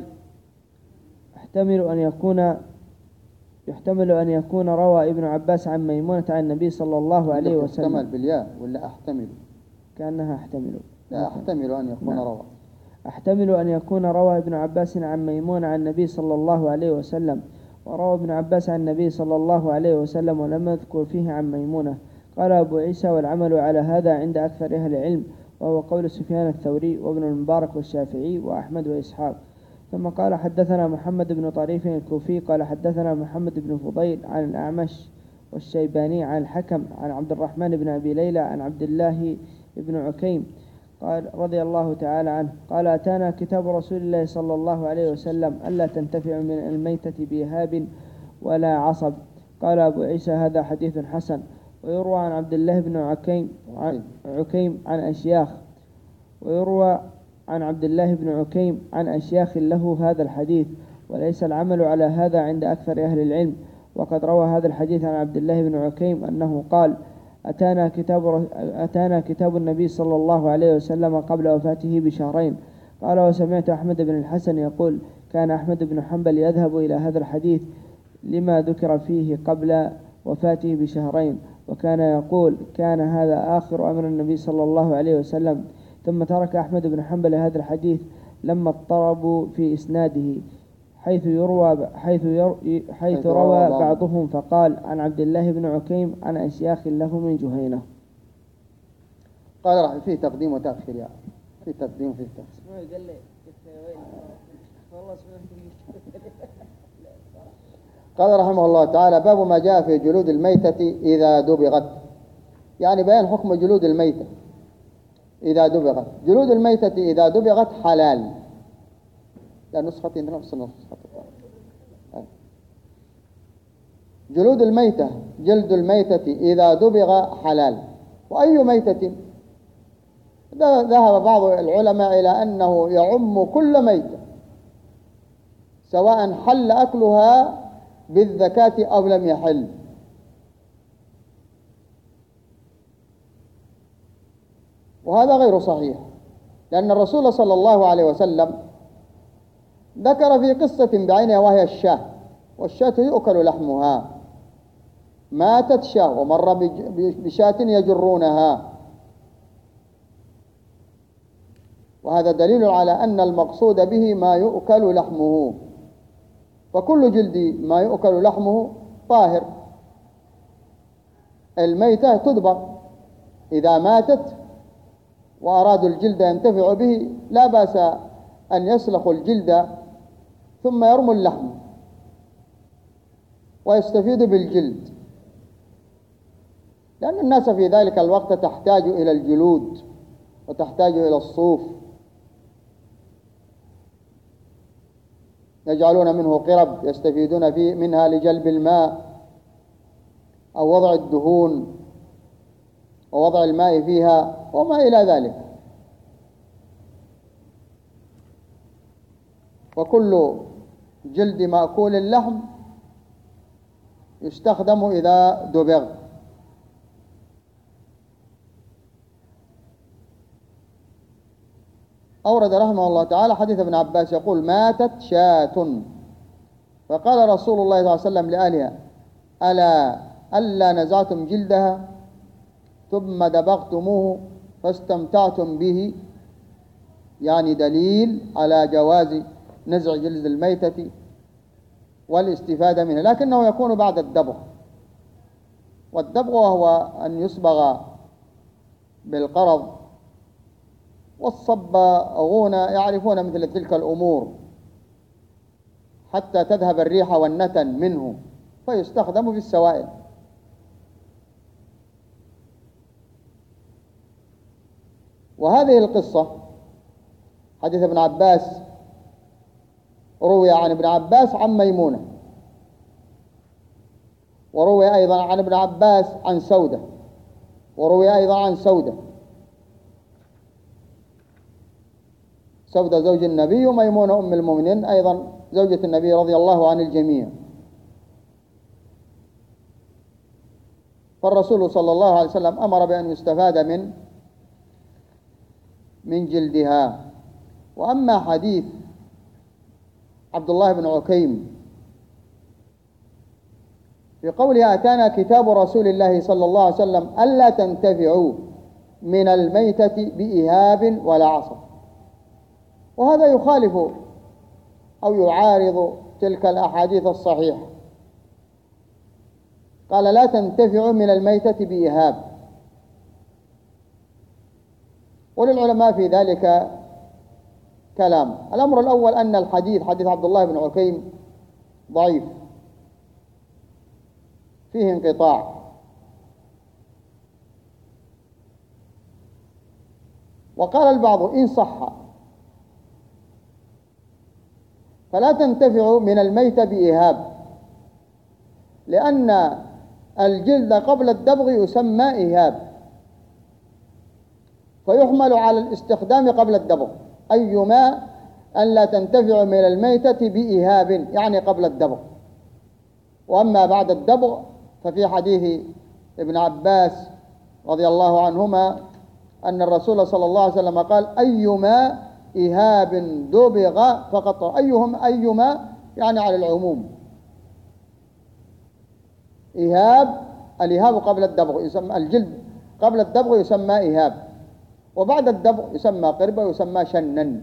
S1: يحتمل أن يكون روى ابن عباس عن ميمونة عن النبي صلى الله عليه وسلم.
S2: يحتمل بالياء ولا أحتمل؟
S1: كأنها أحتمل.
S2: لا، أحتمل أن يكون روى.
S1: أحتمل أن يكون روى ابن عباس عن ميمونة عن النبي صلى الله عليه وسلم. وروى ابن عباس عن النبي صلى الله عليه وسلم ولم يذكر فيه عن ميمونة. قال أبو عيسى: والعمل على هذا عند أكثر أهل العلم، وهو قول سفيان الثوري وابن المبارك والشافعي وأحمد وإسحاق. ثم قال: حدثنا محمد بن طريف الكوفي قال حدثنا محمد بن فضيل عن الأعمش والشيباني عن الحكم عن عبد الرحمن بن أبي ليلى عن عبد الله بن عكيم قال رضي الله تعالى عنه قال: أتانا كتاب رسول الله صلى الله عليه وسلم ألا تنتفع من الميتة بإهاب ولا عصب. قال أبو عيسى: هذا حديث حسن. ويروى عن عبد الله بن عكيم عن أشياخ عن أشياخ له هذا الحديث، وليس العمل على هذا عند أكثر أهل العلم. وقد روى هذا الحديث عن عبد الله بن عكيم أنه قال: أتانا كتاب النبي صلى الله عليه وسلم قبل وفاته بشهرين. قال: وسمعت أحمد بن الحسن يقول: كان أحمد بن حنبل يذهب إلى هذا الحديث لما ذكر فيه قبل وفاته بشهرين، وكان يقول: كان هذا آخر أمر النبي صلى الله عليه وسلم. ثم ترك أحمد بن حنبل هذا الحديث لما اضطربوا في إسناده، حيث روى بعضهم فقال: عن عبد الله بن عكيم عن أشياخ له من جهينة.
S2: قال: فيه تقديم وتأخير، يعني فيه تقديم وفيه تأخير. قال رحمه الله تعالى: باب ما جاء في جلود الميتة إذا دبغت، يعني بيان حكم جلود الميتة إذا دبغت. جلود الميتة إذا دبغت حلال. لا، نسخة نفس النسخة. جلود الميتة، جلد الميتة إذا دبغ حلال. وأي ميتة؟ ذهب بعض العلماء إلى أنه يعم كل ميتة، سواء حل أكلها بالزكاة أو لم يحل. وهذا غير صحيح، لأن الرسول صلى الله عليه وسلم ذكر في قصة بعينها وهي الشاة، والشاة يؤكل لحمها. ماتت شاة ومر بشاة يجرونها، وهذا دليل على أن المقصود به ما يؤكل لحمه، فكل جلد ما يؤكل لحمه طاهر. الميتة تدبغ، إذا ماتت وأرادوا الجلد ينتفع به لا بأس أن يسلخوا الجلد ثم يرموا اللحم ويستفيدوا بالجلد، لأن الناس في ذلك الوقت تحتاج إلى الجلود وتحتاج إلى الصوف، يجعلون منه قرب يستفيدون منها لجلب الماء أو وضع الدهون ووضع الماء فيها وما إلى ذلك. وكل جلد مأكول اللحم يستخدم إذا دبغ. أورد رحمه الله تعالى حديث ابن عباس يقول: ماتت شاة فقال رسول الله صلى الله عليه وسلم لأهلها: ألا نزعتم جلدها ثم دبغتموه فاستمتعتم به، يعني دليل على جواز نزع جلد الميتة والاستفادة منه، لكنه يكون بعد الدبغ. والدبغ وهو أن يصبغ بالقرض، والصباغون يعرفون مثل تلك الأمور حتى تذهب الريح والنتن منه فيستخدم في السوائل. وهذه القصة حديث ابن عباس روي عن ابن عباس عن ميمونة، وروي أيضا عن ابن عباس عن سودة، وروي أيضا عن سودة زوج النبي، وميمونة أم المؤمنين أيضا زوجة النبي رضي الله عن الجميع. فالرسول صلى الله عليه وسلم أمر بأن يستفاد من جلدها. وأما حديث عبد الله بن عكيم في قوله: أتانا كتاب رسول الله صلى الله عليه وسلم ألا تنتفعوا من الميتة بإهاب ولا عصب، وهذا يخالف أو يعارض تلك الأحاديث الصحيحة. قال: لا تنتفعوا من الميتة بإهاب. وللعلماء في ذلك كلام. الأمر الأول أن الحديث حديث عبد الله بن عكيم ضعيف فيه انقطاع، وقال البعض: إن صح فلا تنتفع من الميت بإهاب، لأن الجلد قبل الدبغ يسمى إهاب، فيحمل على الاستخدام قبل الدبغ، أيما أن لا تنتفع من الميتة بإهاب يعني قبل الدبغ. وأما بعد الدبغ ففي حديث ابن عباس رضي الله عنهما أن الرسول صلى الله عليه وسلم قال: أيما إهاب دبغ فقط. أيما يعني على العموم. الإهاب قبل الدبغ يسمى الجلد، قبل الدبغ يسمى إهاب، وبعد الدبغ يسمى قربة ويسمى شنا.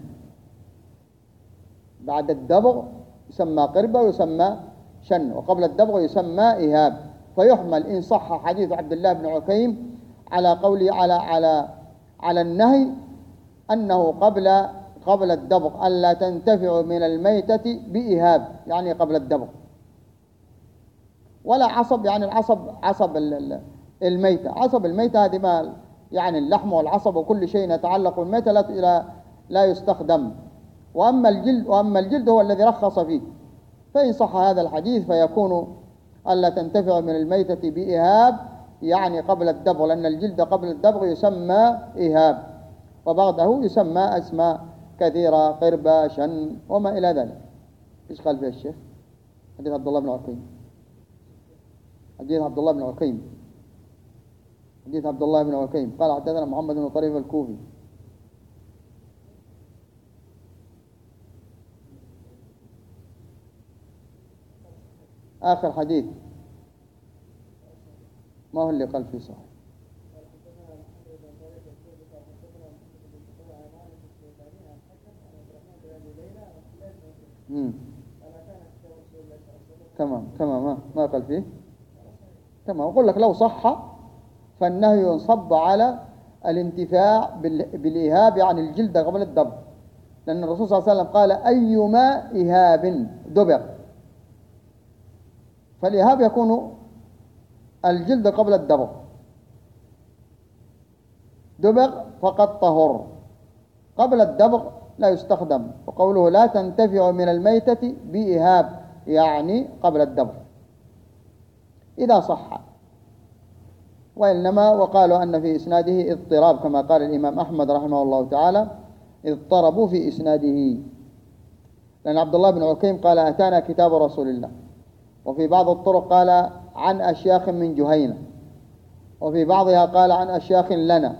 S2: بعد الدبغ يسمى قربة ويسمى شن، وقبل الدبغ يسمى إهاب. فيحمل إن صح حديث عبد الله بن عكيم على قوله على النهي أنه قبل الدبغ ألا تنتفع من الميتة بإهاب يعني قبل الدبغ. ولا عصب، يعني العصب عصب الميتة، عصب الميتة هذه ما يعني اللحم والعصب وكل شيء يتعلق بالميتة لا يستخدم. وأما الجلد هو الذي رخص فيه. فإن صح هذا الحديث فيكون ألا تنتفع من الميتة بإهاب يعني قبل الدبغ، لأن الجلد قبل الدبغ يسمى إهاب، وبعده يسمى أسماء كثيرة، قربة، شن، وما إلى ذلك. إيش قال فيه الشيخ؟ حديث عبد الله بن عكيم. حديث عبد الله بن عكيم قال: حدثنا محمد بن طريف الكوفي. آخر حديث ما هو اللي قال فيه صحيح؟ تمام ما قال فيه. تمام. أقول لك لو صح فالنهي ينصب على الانتفاع بالإهاب يعني الجلد قبل الدبغ، لأن الرسول صلى الله عليه وسلم قال: أيما إهاب دبغ. فالإهاب يكون الجلد قبل الدبغ، دبغ فقد طهر، قبل الدبغ لا يستخدم. وقوله: لا تنتفع من الميتة بإهاب يعني قبل الدبغ. إذا صح وإنما وقالوا أن في إسناده اضطراب كما قال الإمام أحمد رحمه الله تعالى اضطربوا في إسناده، لأن عبد الله بن عكيم قال أتانا كتاب رسول الله، وفي بعض الطرق قال عن أشياخ من جهينة، وفي بعضها قال عن أشياخ لنا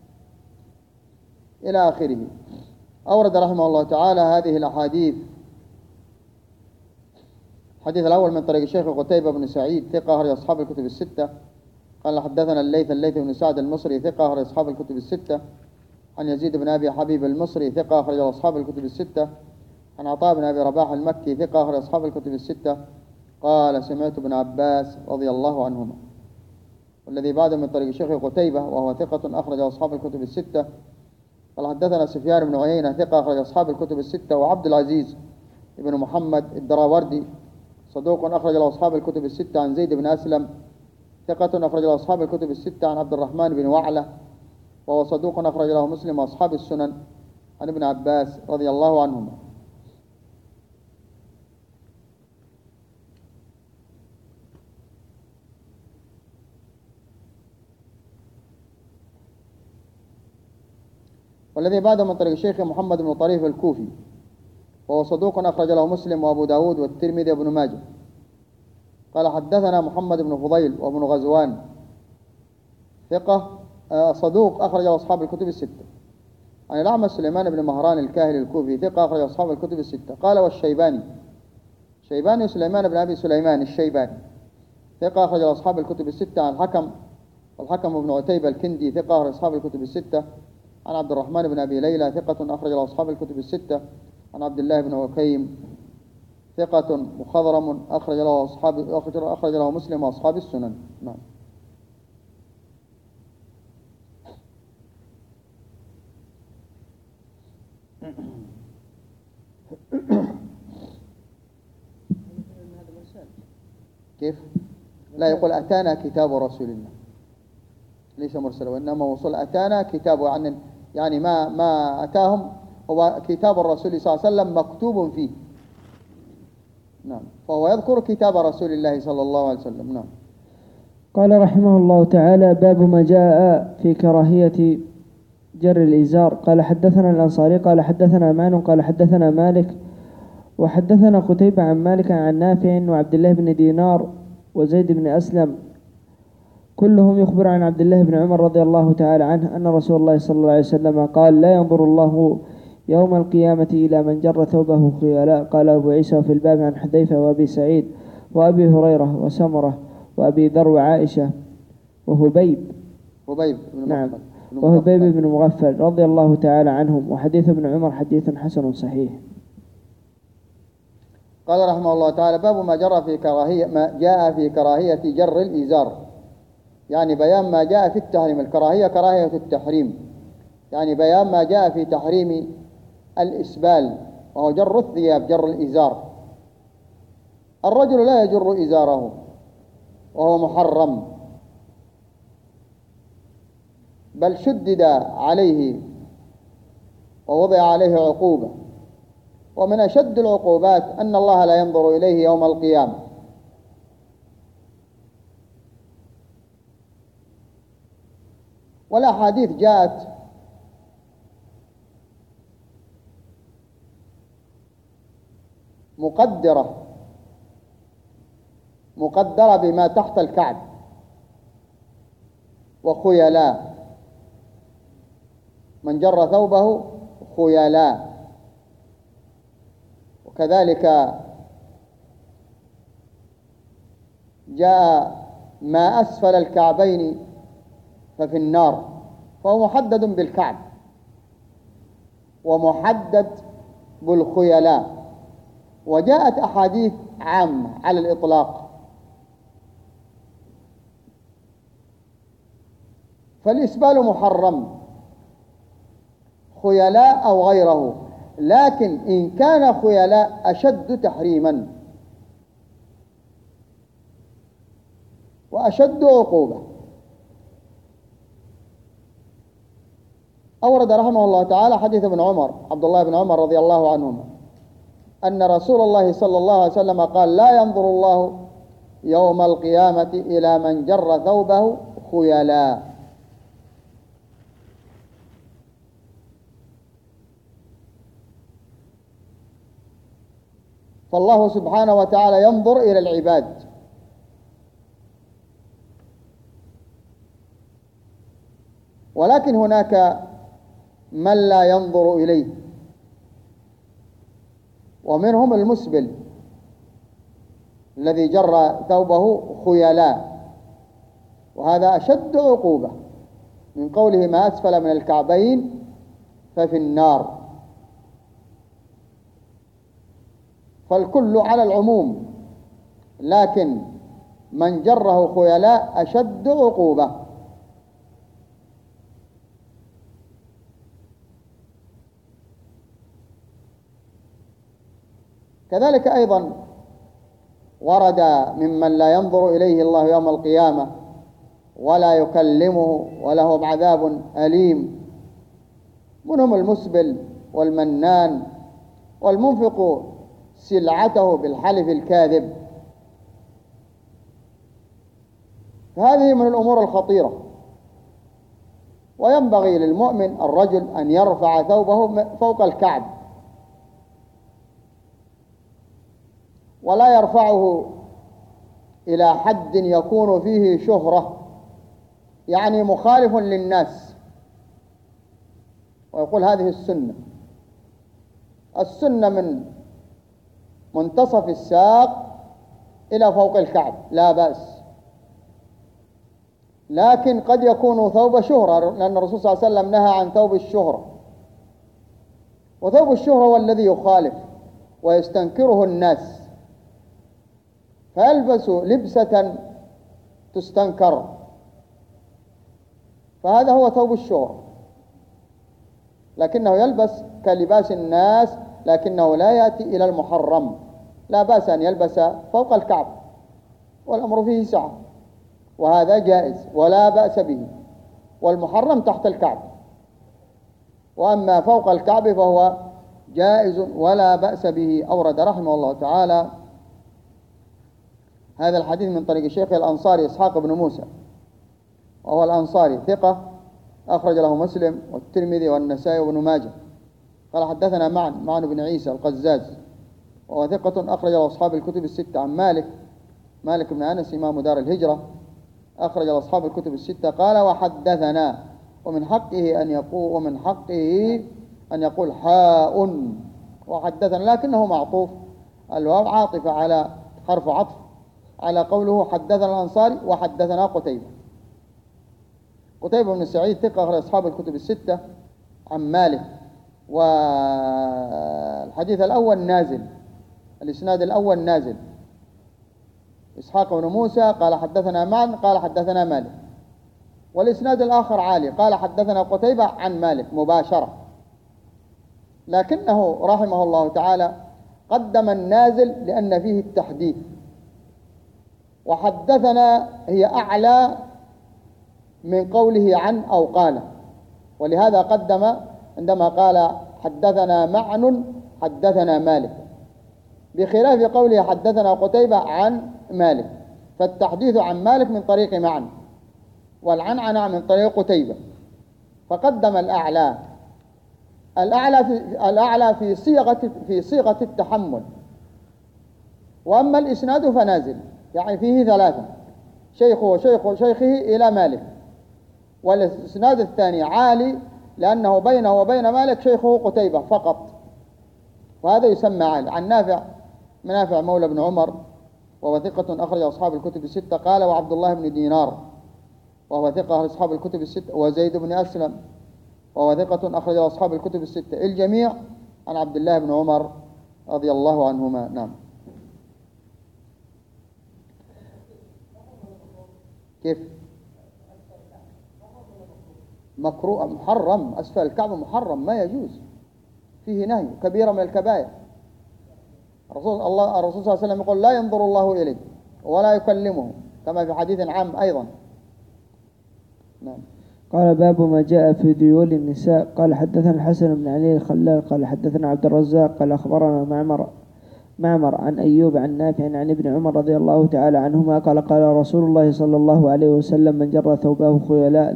S2: إلى آخره. أورد رحمه الله تعالى هذه الأحاديث. الحديث الأول من طريق الشيخ قتيبة بن سعيد ثقة أخرج أصحاب الكتب الستة، قال حدثنا الليث بن سعد المصري ثقة أخرج أصحاب الكتب الستة، عن يزيد بن أبي حبيب المصري ثقة أخرج أصحاب الكتب الستة، عن عطاء بن أبي رباح المكي ثقة أخرج أصحاب الكتب الستة، قال سمعت ابن عباس رضي الله عنهما. والذي بعده من طريق الشيخ قتيبة وهو ثقة أخرج أصحاب الكتب الستة، قال حدثنا سفيان بن عيينة ثقة أخرج أصحاب الكتب الستة، وعبد العزيز بن محمد الدراوردي صدوق أخرج له أصحاب الكتب الستة، عن زيد بن أسلم ثقة أخرج له أصحاب الكتب الستة، عن عبد الرحمن بن وعلة وهو صدوق أخرج له مسلم وأصحاب السنن، عن ابن عباس رضي الله عنهما. والذي بعده من طريق الشيخ محمد بن طريف الكوفي وهو صدوق أخرج له مسلم وأبو داود والترمذي وابن ماجه، قال حدثنا محمد بن فضيل وابن غزوان ثقة صدوق أخرج له أصحاب الكتب الستة، عن الأعمش سليمان بن مهران الكاهلي الكوفي ثقة أخرج أصحاب الكتب الستة، قال والشيباني سليمان بن أبي سليمان الشيباني ثقة أخرج أصحاب الكتب الستة، عن والحكم بن عتيبة الكندي ثقة أخرج أصحاب الكتب الستة، عن عبد الرحمن بن أبي ليلى ثقة أخرج أصحاب الكتب الستة، عن عبد الله بن عكيم ثقة مخضرم أخرج له مسلم وأصحاب السنن. نعم. كيف؟ لا يقول أتانا كتاب رسول الله، ليس مرسل، وإنما وصل أتانا كتاب، يعني ما أتاهم هو كتاب الرسول صلى الله عليه وسلم مكتوب فيه. نعم، فهو يذكر كتاب رسول الله صلى الله عليه وسلم. نعم.
S1: قال رحمه الله تعالى: باب ما جاء في كراهية جر الإزار. قال حدثنا الأنصاري قال حدثنا مان قال حدثنا مالك وحدثنا قتيبة عن مالك عن نافع وعبد الله بن دينار وزيد بن أسلم كلهم يخبر عن عبد الله بن عمر رضي الله تعالى عنه أن رسول الله صلى الله عليه وسلم قال: لا ينظر الله يوم القيامة إلى من جر ثوبه خيلاء. قال أبو عيسى في الباب عن حذيفة وأبي سعيد وأبي هريرة وسمرة وأبي ذر وعائشة وهبيب
S2: نعم
S1: وهبيب بن مغفل رضي الله تعالى عنهم. وحديث ابن عمر حديث حسن صحيح.
S2: قال رحمه الله تعالى: باب ما جاء في كراهية جر الإزار، يعني بيان ما جاء في التحريم. الكراهية كراهية التحريم، يعني بيان ما جاء في تحريم الإسبال، وهو جر الثياب، جر الإزار. الرجل لا يجر إزاره وهو محرم، بل شدد عليه ووضع عليه عقوبة، ومن أشد العقوبات أن الله لا ينظر إليه يوم القيامة. والأحاديث جاءت مقدرة بما تحت الكعب وخيلاء، من جر ثوبه خيلاء. وكذلك جاء ما أسفل الكعبين ففي النار، فهو محدد بالكعب ومحدد بالخيلاء. وجاءت أحاديث عامة على الإطلاق، فالإسبال محرم خيلاء أو غيره، لكن إن كان خيلاء أشد تحريما وأشد عقوبة. أورد رحمه الله تعالى حديث ابن عمر، عبد الله بن عمر رضي الله عنهما، أن رسول الله صلى الله عليه وسلم قال: لا ينظر الله يوم القيامة إلى من جر ثوبه خيلاء. فالله سبحانه وتعالى ينظر إلى العباد، ولكن هناك من لا ينظر إليه، ومنهم المسبل الذي جر ثوبه خيلاء، وهذا أشد عقوبة من قوله ما أسفل من الكعبين ففي النار. فالكل على العموم، لكن من جره خيلاء أشد عقوبة. كذلك أيضا ورد ممن لا ينظر إليه الله يوم القيامة ولا يكلمه ولهم عذاب أليم، منهم المسبل والمنان والمنفق سلعته بالحلف الكاذب. فهذه من الأمور الخطيرة، وينبغي للمؤمن الرجل أن يرفع ثوبه فوق الكعب، ولا يرفعه إلى حد يكون فيه شهرة، يعني مخالف للناس، ويقول هذه السنة. السنة من منتصف الساق إلى فوق الكعب لا بأس، لكن قد يكون ثوب شهرة، لأن الرسول صلى الله عليه وسلم نهى عن ثوب الشهرة، وثوب الشهرة هو الذي يخالف ويستنكره الناس، فيلبس لبسة تستنكر، فهذا هو ثوب الشهرة، لكنه يلبس كلباس الناس، لكنه لا يأتي إلى المحرم. لا بأس أن يلبس فوق الكعب، والأمر فيه سعة، وهذا جائز ولا بأس به، والمحرم تحت الكعب، وأما فوق الكعب فهو جائز ولا بأس به. أورد رحمه الله تعالى هذا الحديث من طريق الشيخ الأنصاري إسحاق بن موسى، وهو الأنصاري ثقة، أخرج له مسلم والترمذي والنسائي وابن ماجه. قال حدثنا معن بن عيسى القزاز، وهو ثقة، أخرج له أصحاب الكتب الستة. عن مالك بن أنس إمام دار الهجرة، أخرج له أصحاب الكتب الستة. قال وحدثنا، ومن حقه أن يقول حاء وحدثنا، لكنه معطوف، الواو عاطفة على حرف عطف على قوله حدثنا الأنصاري وحدثنا قتيبة بن سعيد ثقة، أخرج أصحاب الكتب الستة. عن مالك، والحديث الأول نازل، الإسناد الأول نازل، إسحاق بن موسى قال حدثنا معن قال حدثنا مالك، والإسناد الآخر عالي قال حدثنا قتيبة عن مالك مباشرة، لكنه رحمه الله تعالى قدم النازل لأن فيه التحديث، وحدثنا هي أعلى من قوله عن أو قال، ولهذا قدم عندما قال حدثنا معن حدثنا مالك، بخلاف قوله حدثنا قتيبة عن مالك، فالتحديث عن مالك من طريق معن، والعنعنة من طريق قتيبة، فقدم الأعلى في صيغة التحمل. وأما الإسناد فنازل، يعني فيه ثلاثة، شيخه وشيخ شيخه إلى مالك، والإسناد الثاني عالي لأنه بينه وبين مالك شيخه قتيبة فقط، وهذا يسمى عالي. عن نافع مولى بن عمر، وهو ثقة، أخرج أصحاب الكتب الستة. قال وعبد الله بن دينار، وهو ثقة، أصحاب الكتب الستة. وزيد بن أسلم، وهو ثقة، أخرج أصحاب الكتب الستة، الجميع عن عبد الله بن عمر رضي الله عنهما. نعم. كيف؟ مكروه محرم، أسفل الكعب محرم، ما يجوز، فيه نهي، كبيرة من الكبائر. الرسول صلى الله عليه وسلم يقول لا ينظر الله إليه ولا يكلمه، كما في حديث عام أيضا. نعم.
S1: قال باب ما جاء في ذيول النساء. قال حدثنا الحسن بن علي الخلال قال حدثنا عبد الرزاق قال أخبرنا معمر معمر عن أيوب عن نافع عن ابن عمر رضي الله تعالى عنهما قال قال رسول الله صلى الله عليه وسلم من جر ثوبه خيلاء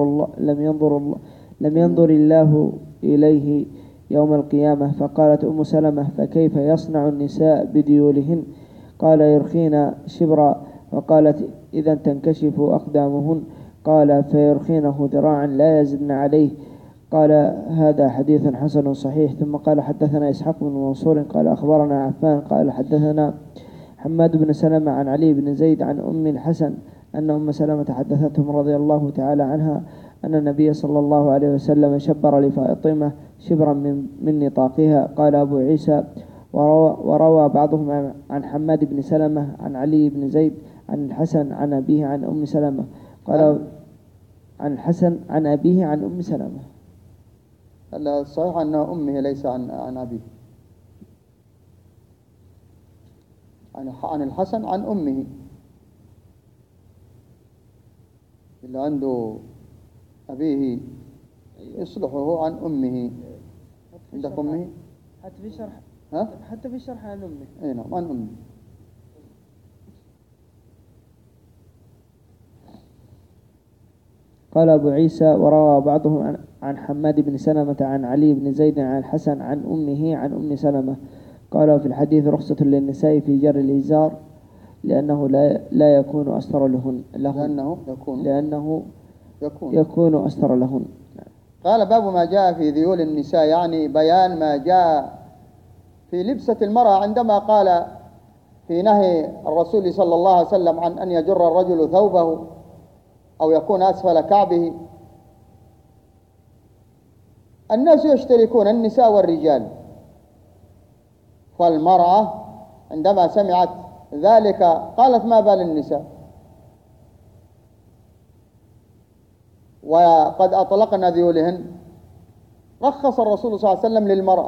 S1: لم ينظر الله إليه يوم القيامة. فقالت أم سلمة فكيف يصنع النساء بديولهن؟ قال يرخين شبرا. فقالت إذا تنكشف أقدامهن. قال فيرخينه ذراعا لا يزدن عليه. قال هذا حديث حسن صحيح. ثم قال حدثنا إسحاق بن منصور قال أخبرنا عفان قال حدثنا حماد بن سلمة عن علي بن زيد عن أم الحسن أن أم سلمة حدثتهم رضي الله تعالى عنها أن النبي صلى الله عليه وسلم شبر لفاطمة شبرا من نطاقها. قال أبو عيسى وروى بعضهم عن حماد بن سلمة عن علي بن زيد عن الحسن عن أبيه عن أم سلمة. قال عن الحسن عن أبيه عن أم سلمة.
S2: الصحيح أن أمه ليس عن أبيه، عن الحسن عن أمه. اللي عنده أبيه يصلحه عن أمه. عندك أمه؟
S1: حتى في شرح عن أمه.
S2: أي نعم عن أمه.
S1: قال أبو عيسى وروى بعضهم عن حماد بن سلمة عن علي بن زيد عن الحسن عن أمه عن أم سلمة. قال في الحديث رخصة للنساء في جر الإزار لأنه لا يكون أستر لهن لأنه يكون أستر لهن.
S2: قال باب ما جاء في ذيول النساء، يعني بيان ما جاء في لبسة المرأة عندما قال في نهي الرسول صلى الله عليه وسلم عن أن يجر الرجل ثوبه أو يكون أسفل كعبه. الناس يشتركون النساء والرجال، فالمرأة عندما سمعت ذلك قالت ما بال النساء، وقد أطلقنا ذيولهن. رخص الرسول صلى الله عليه وسلم للمرأة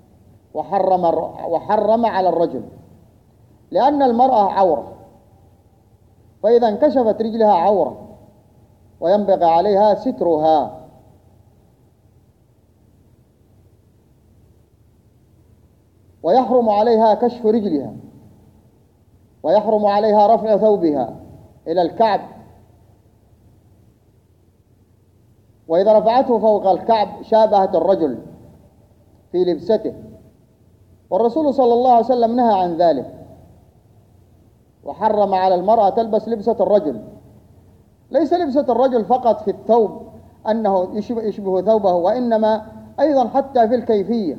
S2: وحرم على الرجل، لأن المرأة عورة، فإذا انكشفت رجلها عورة وينبغي عليها سترها. ويحرم عليها كشف رجلها، ويحرم عليها رفع ثوبها إلى الكعب، وإذا رفعته فوق الكعب شابهت الرجل في لبسته، والرسول صلى الله عليه وسلم نهى عن ذلك، وحرم على المرأة تلبس لبسة الرجل. ليس لبسة الرجل فقط في الثوب أنه يشبه ثوبه، وإنما أيضا حتى في الكيفية،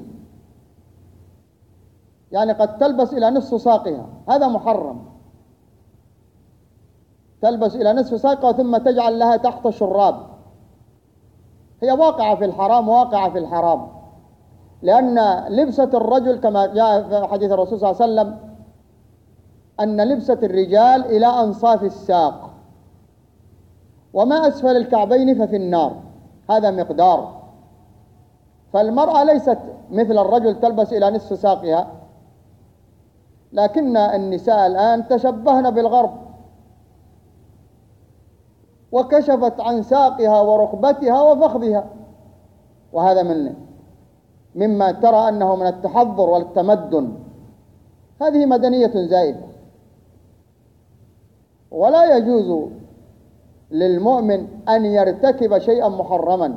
S2: يعني قد تلبس إلى نصف ساقها، هذا محرم. تلبس إلى نصف ساقها ثم تجعل لها تحت شراب، هي واقعة في الحرام، واقعة في الحرام، لأن لبسة الرجل كما جاء في حديث الرسول صلى الله عليه وسلم أن لبسة الرجال إلى أنصاف الساق، وما أسفل الكعبين ففي النار، هذا مقدار. فالمرأة ليست مثل الرجل تلبس إلى نصف ساقها، لكن النساء الآن تشبهن بالغرب وكشفت عن ساقها وركبتها وفخذها، وهذا مما ترى أنه من التحضر والتمدن. هذه مدنية زائفة، ولا يجوز للمؤمن أن يرتكب شيئا محرما.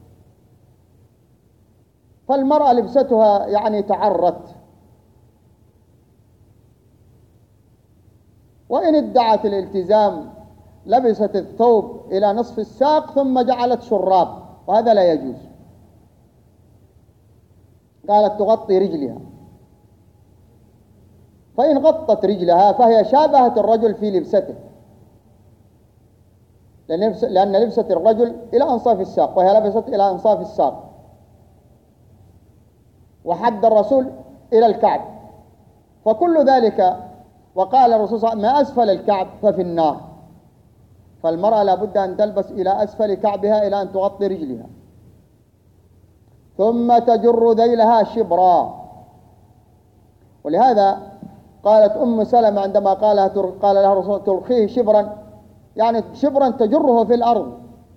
S2: فالمرأة لبستها يعني تعرت، وإن ادعت الالتزام لبست الثوب إلى نصف الساق ثم جعلت شراب، وهذا لا يجوز. قالت تغطي رجلها، فإن غطت رجلها فهي شابهت الرجل في لبسته، لأن لبسة الرجل إلى أنصاف الساق وهي لبست إلى أنصاف الساق، وحد الرسول إلى الكعب، فكل ذلك. وقال الرسول صلى الله عليه وسلم ما أسفل الكعب ففي النار. فالمرأة لابد أن تلبس إلى أسفل كعبها إلى أن تغطي رجلها، ثم تجر ذيلها شبرا. ولهذا قالت أم سلمة عندما قال لها الرسول ترخيه شبرا، يعني شبرا تجره في الأرض.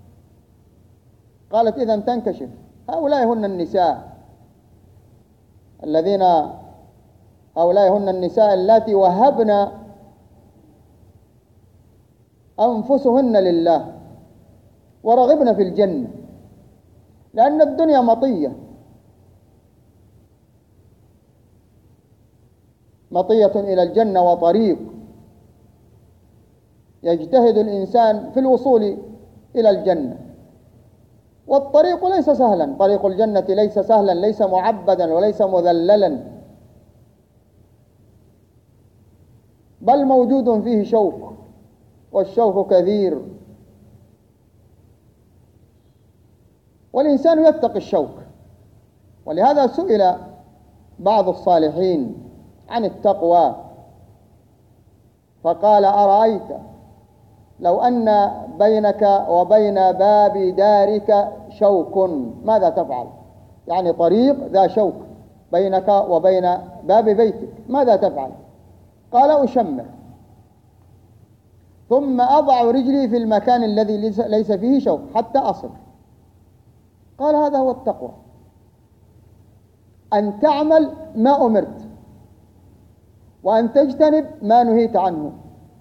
S2: قالت إذا تنكشف. هؤلاء هن النساء الذين هؤلاء هن النساء اللاتي وهبن أنفسهن لله ورغبن في الجنة، لأن الدنيا مطية إلى الجنة وطريق يجتهد الإنسان في الوصول إلى الجنة، والطريق ليس سهلا، طريق الجنة ليس سهلا، ليس معبدا وليس مذللا، بل موجود فيه شوك، والشوك كثير، والإنسان يتقي الشوك. ولهذا سئل بعض الصالحين عن التقوى فقال: أرأيت لو أن بينك وبين باب دارك شوك ماذا تفعل؟ يعني طريق ذا شوك بينك وبين باب بيتك، ماذا تفعل؟ قال: أشمر، ثم أضع رجلي في المكان الذي ليس فيه شوك حتى أصل. قال: هذا هو التقوى، أن تعمل ما أمرت وأن تجتنب ما نهيت عنه.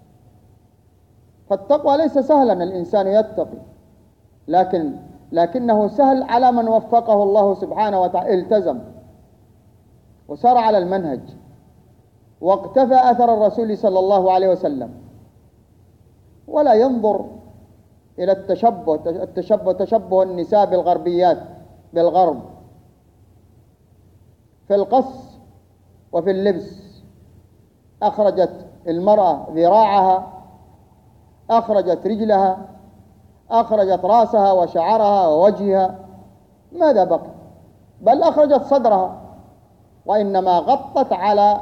S2: فالتقوى ليس سهلا الإنسان يتقي، لكنه سهل على من وفقه الله سبحانه وتعالى، التزم وسار على المنهج واقتفى أثر الرسول صلى الله عليه وسلم، ولا ينظر إلى تشبه النساء بالغربيات، بالغرب، في القص وفي اللبس. أخرجت المرأة ذراعها، أخرجت رجلها، أخرجت رأسها وشعرها ووجهها، ماذا بقي؟ بل أخرجت صدرها، وإنما غطت على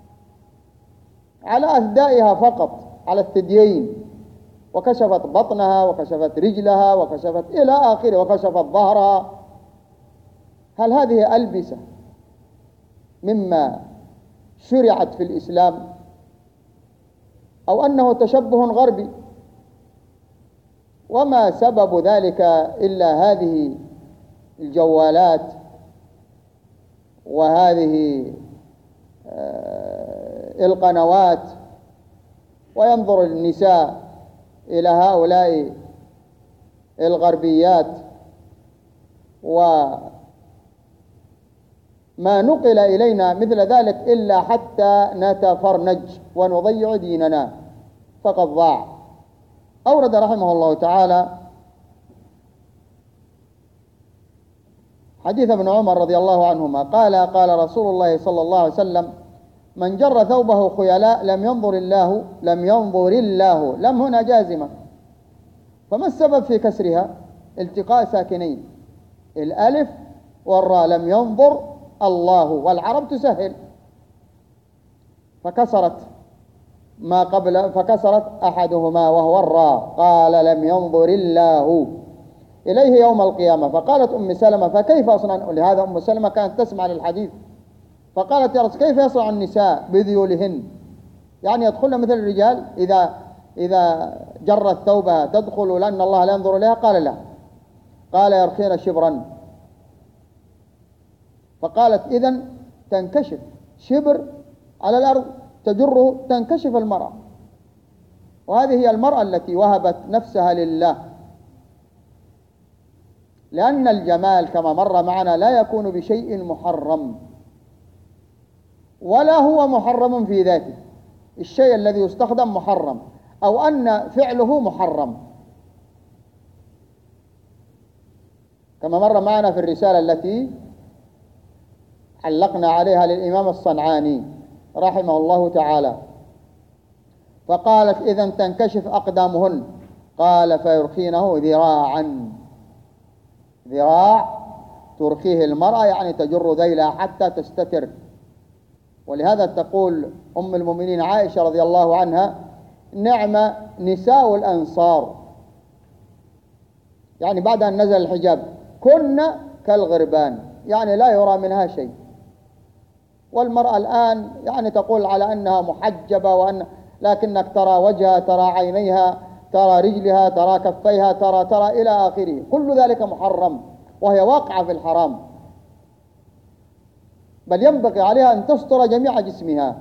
S2: أثدائها فقط، على الثديين، وكشفت بطنها وكشفت رجلها وكشفت إلى آخره، وكشفت ظهرها. هل هذه ألبسة مما شرعت في الإسلام، أو أنه تشبه غربي؟ وما سبب ذلك إلا هذه الجوالات وهذه القنوات، وينظر النساء إلى هؤلاء الغربيات، وما نقل إلينا مثل ذلك إلا حتى نتفرنج ونضيع ديننا، فقد ضاع. أورد رحمه الله تعالى حديث ابن عمر رضي الله عنهما قال: قال رسول الله صلى الله عليه وسلم: من جر ثوبه خيلاء لم ينظر الله. لم هنا جازمة، فما السبب في كسرها؟ التقاء ساكنين، الألف والراء، لم ينظر الله، والعرب تسهل، فكسرت ما قبل، فكسرت أحدهما وهو الراء، قال: لم ينظر الله إليه يوم القيامة. فقالت أم سلمة: فكيف أصنع؟ لهذا أم سلمة كانت تسمع للحديث، فقالت: يا رسول، كيف يصنع النساء بذيولهن؟ يعني يدخلن مثل الرجال إذا جرت ثوبها تدخل لأن الله لا ينظر إليها؟ قال: لا، قال: يرخين شبرا. فقالت: إذن تنكشف شبر على الأرض تجره، تنكشف المرأة. وهذه هي المرأة التي وهبت نفسها لله، لأن الجمال كما مر معنا لا يكون بشيء محرم، ولا هو محرم في ذاته، الشيء الذي يستخدم محرم، أو أن فعله محرم، كما مر معنا في الرسالة التي علقنا عليها للإمام الصنعاني رحمه الله تعالى. فقالت: إذن تنكشف أقدامهن. قال: فيرخينه ذراعا، ذراع ترخيه المرأة، يعني تجر ذيلها حتى تستتر. ولهذا تقول أم المؤمنين عائشة رضي الله عنها: نعم نساء الأنصار، يعني بعد أن نزل الحجاب، كن كالغربان، يعني لا يرى منها شيء. والمرأة الآن يعني تقول على أنها محجبة، لكنك ترى وجهها، ترى عينيها، ترى رجلها، ترى كفيها، ترى إلى آخره، كل ذلك محرم، وهي واقعة في الحرام. بل ينبغي عليها أن تستر جميع جسمها.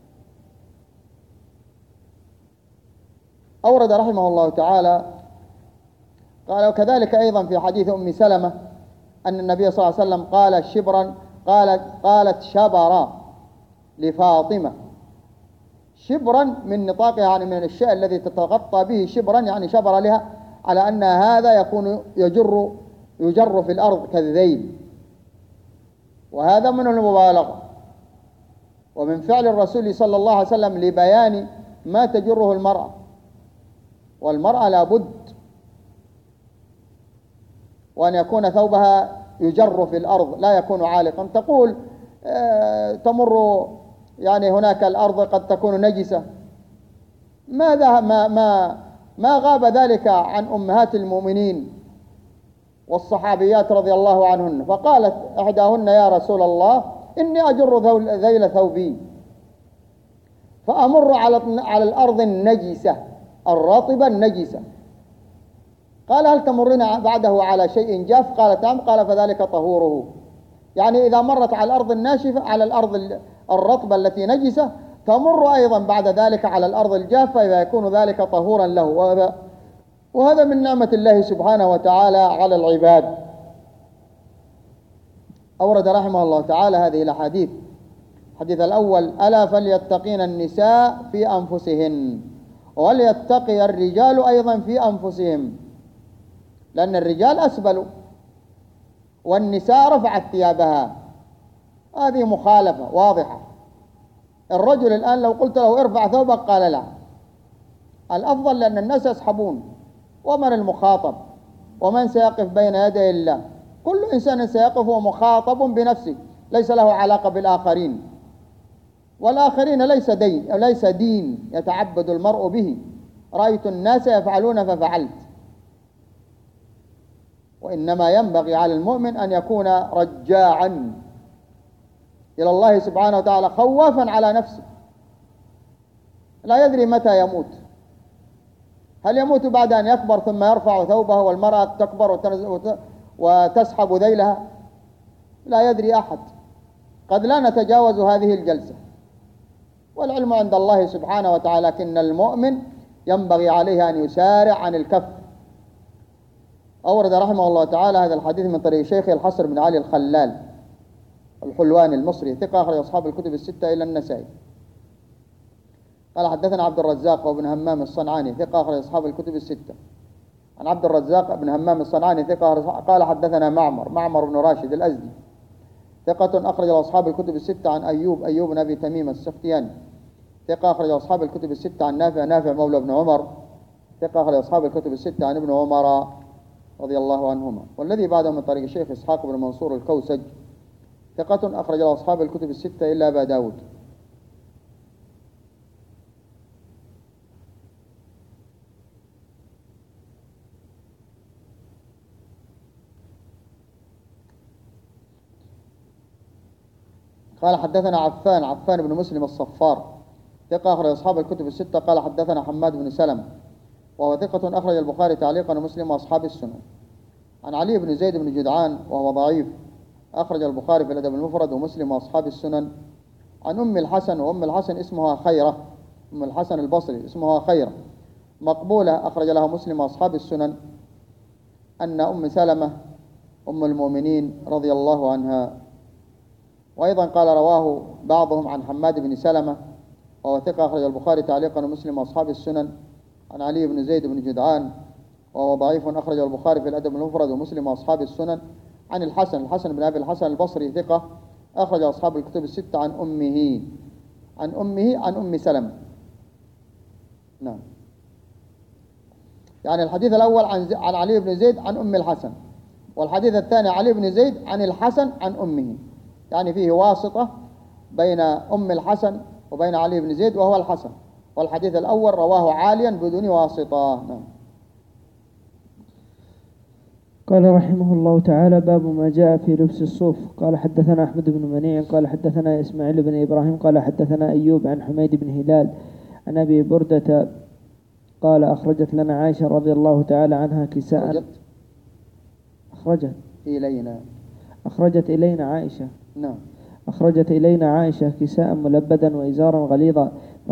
S2: أورد رحمه الله تعالى قال: وكذلك أيضا في حديث أم سلمة أن النبي صلى الله عليه وسلم قال شبرا، قالت شبرا لفاطمة. شبرا من نطاقها، يعني من الشيء الذي تتغطى به شبرا، يعني شبر لها، على أن هذا يكون يجر في الأرض كالذيل، وهذا من المبالغة ومن فعل الرسول صلى الله عليه وسلم لبيان ما تجره المرأة. والمرأة لابد وأن يكون ثوبها يجر في الأرض لا يكون عالقا. تقول تمر يعني هناك الأرض قد تكون نجسة. ما غاب ذلك عن أمهات المؤمنين والصحابيات رضي الله عنهن، فقالت إحداهن: يا رسول الله إني أجر ذيل ثوبي فأمر على الأرض النجسة الرطبة النجسة. قال: هل تمرين بعده على شيء جاف؟ قالت: نعم. قال: فذلك طهوره. يعني إذا مرت على الأرض الناشفة، على الأرض الرطبة التي نجسة، تمر أيضا بعد ذلك على الأرض الجافة، فيكون ذلك طهورا له. وهذا من نعمة الله سبحانه وتعالى على العباد. أورد رحمه الله تعالى هذه الأحاديث. الحديث الأول: ألا فليتقين النساء في أنفسهن وليتقي الرجال أيضا في أنفسهم، لأن الرجال أسبلوا والنساء رفعت ثيابها. هذه مخالفة واضحة. الرجل الآن لو قلت له ارفع ثوبك قال لا. الأفضل، لأن الناس يسحبون، ومن المخاطب ومن سيقف بين يدي الله؟ كل إنسان سيقف ومخاطب بنفسه، ليس له علاقة بالآخرين، والآخرين ليس دين يتعبد المرء به. رأيت الناس يفعلون ففعلت. وإنما ينبغي على المؤمن أن يكون رجاعا إلى الله سبحانه وتعالى، خوافا على نفسه، لا يدري متى يموت. هل يموت بعد أن يكبر ثم يرفع ثوبه والمرأة تكبر وتسحب ذيلها؟ لا يدري أحد. قد لا نتجاوز هذه الجلسة، والعلم عند الله سبحانه وتعالى، لكن المؤمن ينبغي عليه أن يسارع عن الكف. أورد رحمه الله تعالى هذا الحديث من طريق شيخه الحسن بن علي الخلال الحلواني المصري، ثقة، أخرج أصحاب الكتب الستة إلا النسائي. قال: حدثنا عبد الرزاق وابن همام الصنعاني، ثقة، أخرج أصحاب الكتب الستة. عن عبد الرزاق بن همام الصنعاني، ثقة، قال: حدثنا معمر بن راشد الأزدي، ثقة، أخرج أصحاب الكتب الستة. عن أيوب بن أبي تميم السختياني، ثقة، أخرج أصحاب الكتب الستة. عن نافع مولى بن عمر، ثقة، أخرج أصحاب الكتب الستة. عن ابن عمر رضي الله عنهما. والذي بعده من طريق الشيخ إسحاق بن منصور الكوسج، ثقة، أخرج أصحاب الكتب الستة إلا أبا داود. قال: حدثنا عفان بن مسلم الصفار، ثقة، أخرج أصحاب الكتب الستة. قال: حدثنا حماد بن سلمة وهو ثقة، أخرج البخاري تعليقا ومسلم وأصحاب السنن. عن علي بن زيد بن جدعان وهو ضعيف، أخرج البخاري في الأدب المفرد ومسلم وأصحاب السنن. عن أم الحسن، وأم الحسن اسمها خيرة، أم الحسن البصري اسمها خيرة، مقبولة، أخرج لها مسلم وأصحاب السنن. أن أم سلمة أم المؤمنين رضي الله عنها. وأيضا قال: رواه بعضهم عن حماد بن سلمة وهو ثقة، أخرج البخاري تعليقا ومسلم وأصحاب السنن. عن علي بن زيد بن جدعان وهو ضعيف، أخرج البخاري في الأدب المفرد ومسلم وأصحاب السنن. عن الحسن بن أبي الحسن البصري، ثقة، أخرج أصحاب الكتب الستة. عن أمه عن أم سلمة. نعم، يعني الحديث الأول عن علي بن زيد عن أم الحسن، والحديث الثاني علي بن زيد عن الحسن عن أمه، يعني فيه واسطة بين أم الحسن وبين علي بن زيد وهو الحسن. والحديث الأول رواه عاليا بدون واسطة. نعم.
S1: قال رحمه الله تعالى: باب ما جاء في لبس الصوف. قال: حدثنا أحمد بن منيع قال حدثنا إسماعيل بن إبراهيم قال حدثنا أيوب عن حميد بن هلال عن أبي بردة قال: أخرجت لنا عائشة رضي الله تعالى عنها كساء. أخرجت إلينا عائشة.
S2: نعم.
S1: أخرجت إلينا عائشة كساء ملبدا وإزارا غليظا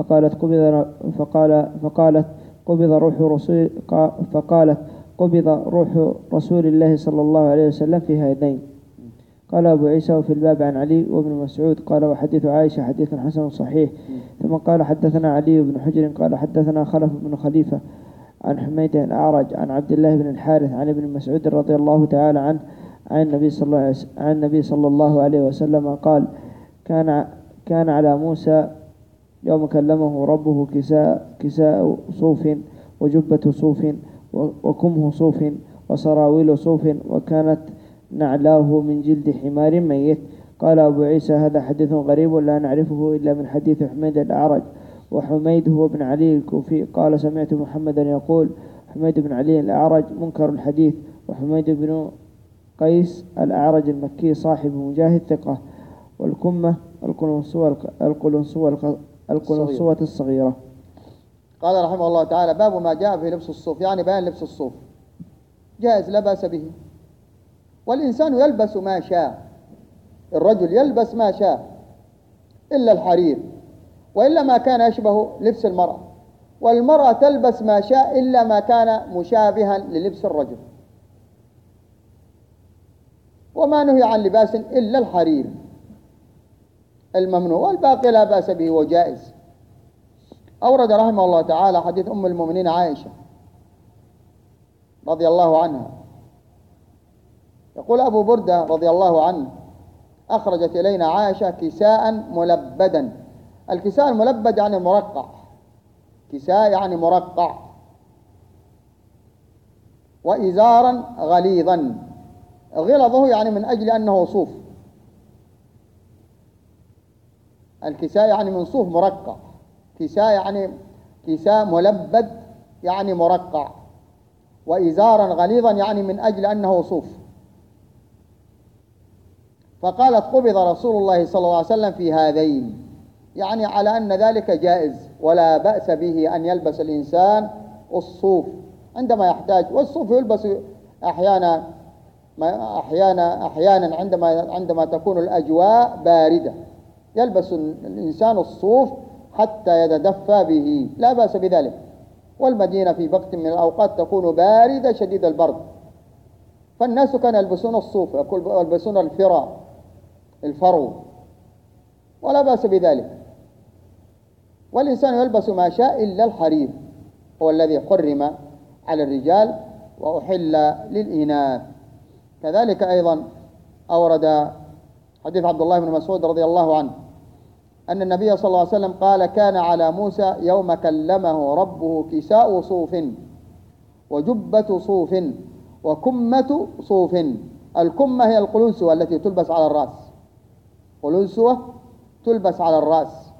S1: فقالت قبض روح رسول الله صلى الله عليه وسلم في هذين. قال أبو عيسى وفي الباب عن علي وابن مسعود قال وحديث عائشة حديث حسن صحيح. ثم قال حدثنا علي بن حجر قال حدثنا خلف بن خليفة عن حميد الأعرج عن عبد الله بن الحارث عن ابن مسعود رضي الله تعالى عنه عن النبي صلى الله عليه وسلم قال كان على موسى يوم كلمه ربه كساء صوف وجبة صوف وكمه صوف وسراويل صوف وكانت نعلاه من جلد حمار ميت. قال أبو عيسى هذا حديث غريب لا نعرفه إلا من حديث حميد الأعرج. وحميد هو بن علي الكوفي قال سمعت محمدا يقول حميد بن علي الأعرج منكر الحديث. وحميد بن قيس الأعرج المكي صاحب مجاهد ثقة. والكمة القلنسوة الصغيرة.
S2: قال رحمه الله تعالى باب ما جاء في لبس الصوف، يعني بيان لبس الصوف جائز لا بأس به، والإنسان يلبس ما شاء، الرجل يلبس ما شاء إلا الحرير، وإلا ما كان يشبه لبس المرأة، والمرأة تلبس ما شاء إلا ما كان مشابها للبس الرجل، وما نهي عن لباس إلا الحرير الممنوع، والباقي لا بأس به وجائز. أورد رحمه الله تعالى حديث أم المؤمنين عائشة رضي الله عنها، يقول أبو بردة رضي الله عنه أخرجت إلينا عائشة كساء ملبدا. الكساء الملبد يعني مرقع، كساء يعني مرقع، وإزارا غليظا، غلظه يعني من أجل أنه صوف، الكساء يعني من صوف مرقع، كساء يعني كساء ملبد يعني مرقع، وإزارا غليظا يعني من أجل أنه صوف. فقالت قبض رسول الله صلى الله عليه وسلم في هذين، يعني على أن ذلك جائز ولا بأس به أن يلبس الإنسان الصوف عندما يحتاج، والصوف يلبس أحيانا عندما تكون الأجواء باردة يلبس الإنسان الصوف حتى يتدفى به، لا بأس بذلك. والمدينة في وقت من الأوقات تكون باردة شديد البرد، فالناس كانوا يلبسون الصوف، يلبسون الفرو، ولا بأس بذلك. والإنسان يلبس ما شاء إلا الحرير، هو الذي حرم على الرجال وأحل للإناث. كذلك أيضا أورد حديث عبد الله بن مسعود رضي الله عنه أن النبي صلى الله عليه وسلم قال كان على موسى يوم كلمه ربه كساء صوف وجبة صوف وكمة صوف. الكمة هي القلنسوة التي تلبس على الرأس، قلنسوة تلبس على الرأس،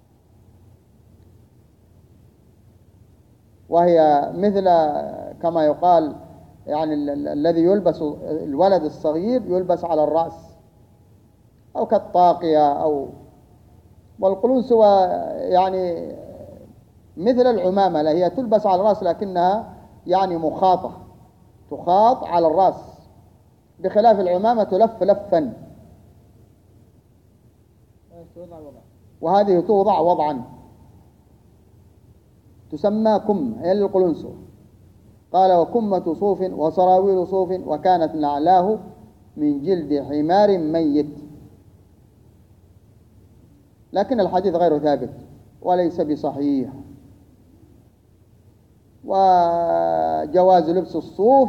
S2: وهي مثل كما يقال يعني الذي يلبس الولد الصغير يلبس على الرأس، أو كالطاقية أو، والقلنسوة يعني مثل العمامة، لا هي تلبس على الرأس لكنها يعني مخاطة، تخاط على الرأس، بخلاف العمامة تلف لفا، وهذه توضع وضعا تسمى كم، هي القلنسوة. قال وكمة صوف وسراويل صوف وكانت نعلاه من جلد حمار ميت. لكن الحديث غير ثابت وليس بصحيح. وجواز لبس الصوف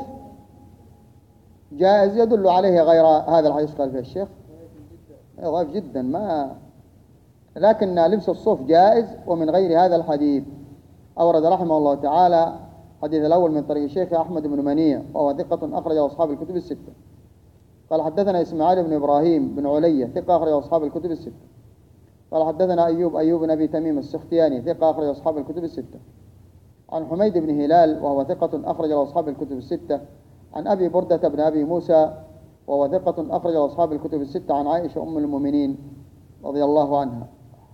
S2: جائز يدل عليه غير هذا الحديث قال فيه الشيخ ضعيف جدا، ما لكن لبس الصوف جائز ومن غير هذا الحديث. أورد رحمه الله تعالى الحديث الأول من طريق الشيخ أحمد بن منيع وهو ثقة أخرجه أصحاب الكتب الستة. قال حدثنا إسماعيل بن إبراهيم بن علية ثقة أخرجه أصحاب الكتب الستة. قال حدثنا أيوب بن أبي تميم السختياني ثقة أخرجه أصحاب الكتب الستة. عن حميد بن هلال وهو ثقة أخرجه أصحاب الكتب الستة. عن أبي بردة بن أبي موسى وهو ثقة أخرجه أصحاب الكتب الستة. عن عائشة أم المؤمنين رضي الله عنها.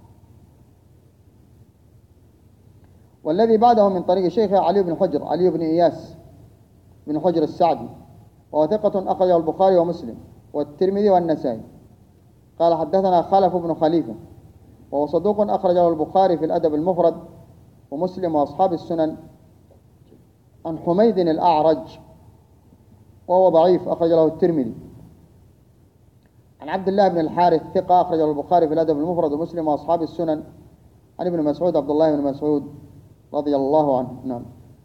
S2: والذي بعده من طريق الشيخ علي بن إياس بن حجر السعدي وهو ثقة أخرجه البخاري ومسلم والترمذي والنسائي. قال حدثنا خلف بن خليفة وهو صدوق أخرجه البخاري في الأدب المفرد ومسلم وأصحاب السنن، عن حميد الأعرج وهو ضعيف أخرج له الترمذي، عن عبد الله بن الحارث ثقة أخرجه البخاري في الأدب المفرد ومسلم وأصحاب السنن، عن ابن مسعود عبد الله بن مسعود رضي الله عنه. نعم.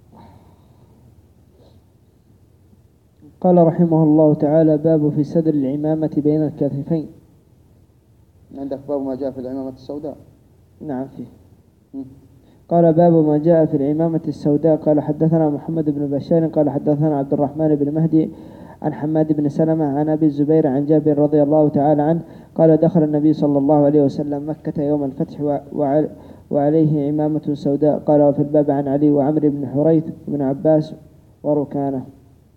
S1: قال رحمه الله تعالى: باب في سدر العمامة بين الكتفين.
S2: عندك باب ما جاء في العمامة السوداء؟
S1: نعم فيه. قال: باب ما جاء في العمامة السوداء. قال: حدثنا محمد بن بشار قال: حدثنا عبد الرحمن بن مهدي عن حماد بن سلمة عن أبي الزبير عن جابر رضي الله تعالى عنه قال: دخل النبي صلى الله عليه وسلم مكة يوم الفتح وعليه عمامة سوداء. قال: وفي الباب عن علي وعمر بن حريث بن عباس وركانه.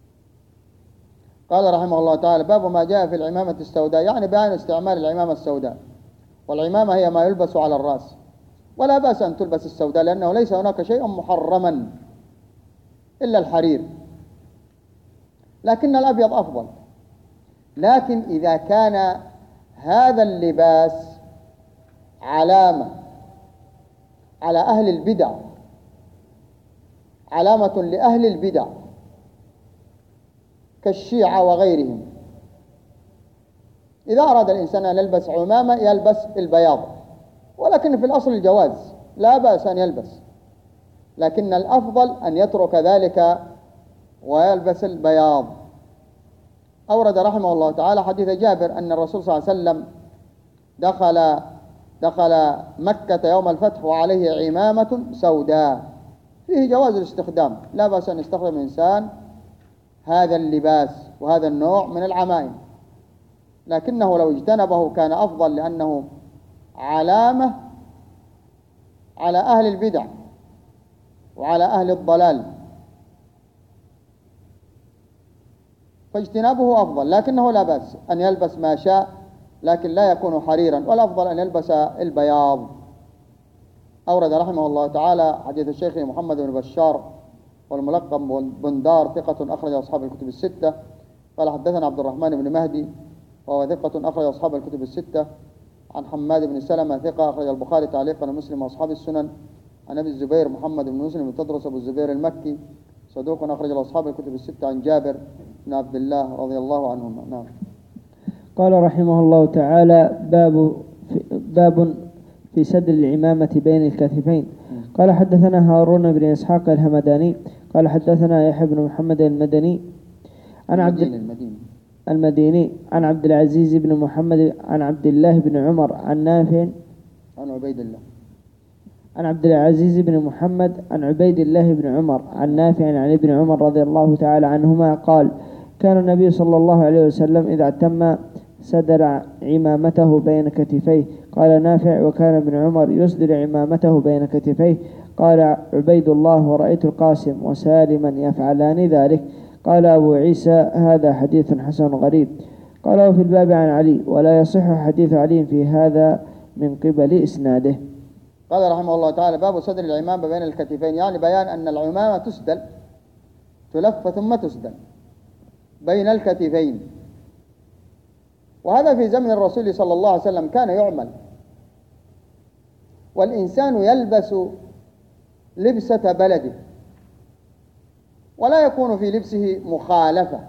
S2: قال رحمه الله تعالى: باب ما جاء في العمامة السوداء، يعني بيان استعمال العمامة السوداء. والعمامة هي ما يلبس على الرأس، ولا بأس أن تلبس السوداء لأنه ليس هناك شيء محرما إلا الحرير، لكن الأبيض أفضل. لكن إذا كان هذا اللباس علامة على أهل البدع، علامة لأهل البدع كالشيعة وغيرهم، إذا أراد الإنسان أن يلبس عمامة يلبس البياض، ولكن في الأصل الجواز، لا بأس أن يلبس، لكن الأفضل أن يترك ذلك ويلبس البياض. أورد رحمه الله تعالى حديث جابر أن الرسول صلى الله عليه وسلم دخل مكة يوم الفتح وعليه عمامة سوداء، فيه جواز الاستخدام، لا بأس أن يستخدم الإنسان هذا اللباس وهذا النوع من العمائم، لكنه لو اجتنبه كان أفضل، لأنه علامة على أهل البدع وعلى أهل الضلال، فاجتنابه أفضل. لكنه لا بأس أن يلبس ما شاء، لكن لا يكون حريرا، والأفضل أن يلبس البياض. أورد رحمه الله تعالى حديث الشيخ محمد بن بشار والملقب بندار ثقة أخرج أصحاب الكتب الستة. قال: حدثنا عبد الرحمن بن مهدي وهو ثقة أخرج أصحاب الكتب الستة، عن حماد بن سلمة ثقة أخرج البخاري تعليقا ومسلم وأصحاب السنن، عن أبي الزبير محمد بن مسلم بن تدرس أبو الزبير المكي صدوق أخرج أصحاب الكتب الستة، عن جابر بن عبد الله رضي الله عنهما. نعم.
S1: قال رحمه الله تعالى: باب في سدر العمامة بين الكتفين. قال: حدثنا هارون بن إسحاق الهمداني قال: حدثنا يحيى بن محمد المدني عن المديني عن عبد العزيز بن محمد عن عبد الله بن عمر عن نافع
S2: عن عبيد الله
S1: عن عبد العزيز بن محمد عن عبيد الله بن عمر عن نافع عن ابن عمر رضي الله تعالى عنهما قال: كان النبي صلى الله عليه وسلم إذا اعتم سدر عمامته بين كتفيه. قال نافع: وكان ابن عمر يسدر عمامته بين كتفيه. قال عبيد الله: ورأيت القاسم وسالما يفعلان ذلك. قال أبو عيسى: هذا حديث حسن غريب. قال: وفي الباب عن علي، ولا يصح حديث علي في هذا من قبل إسناده.
S2: قال رحمه الله تعالى: باب سدر العمامة بين الكتفين، يعني بيان أن العمامة تسدل، تلف ثم تسدل بين الكتفين، وهذا في زمن الرسول صلى الله عليه وسلم كان يعمل، والإنسان يلبس لبسة بلده ولا يكون في لبسه مخالفة،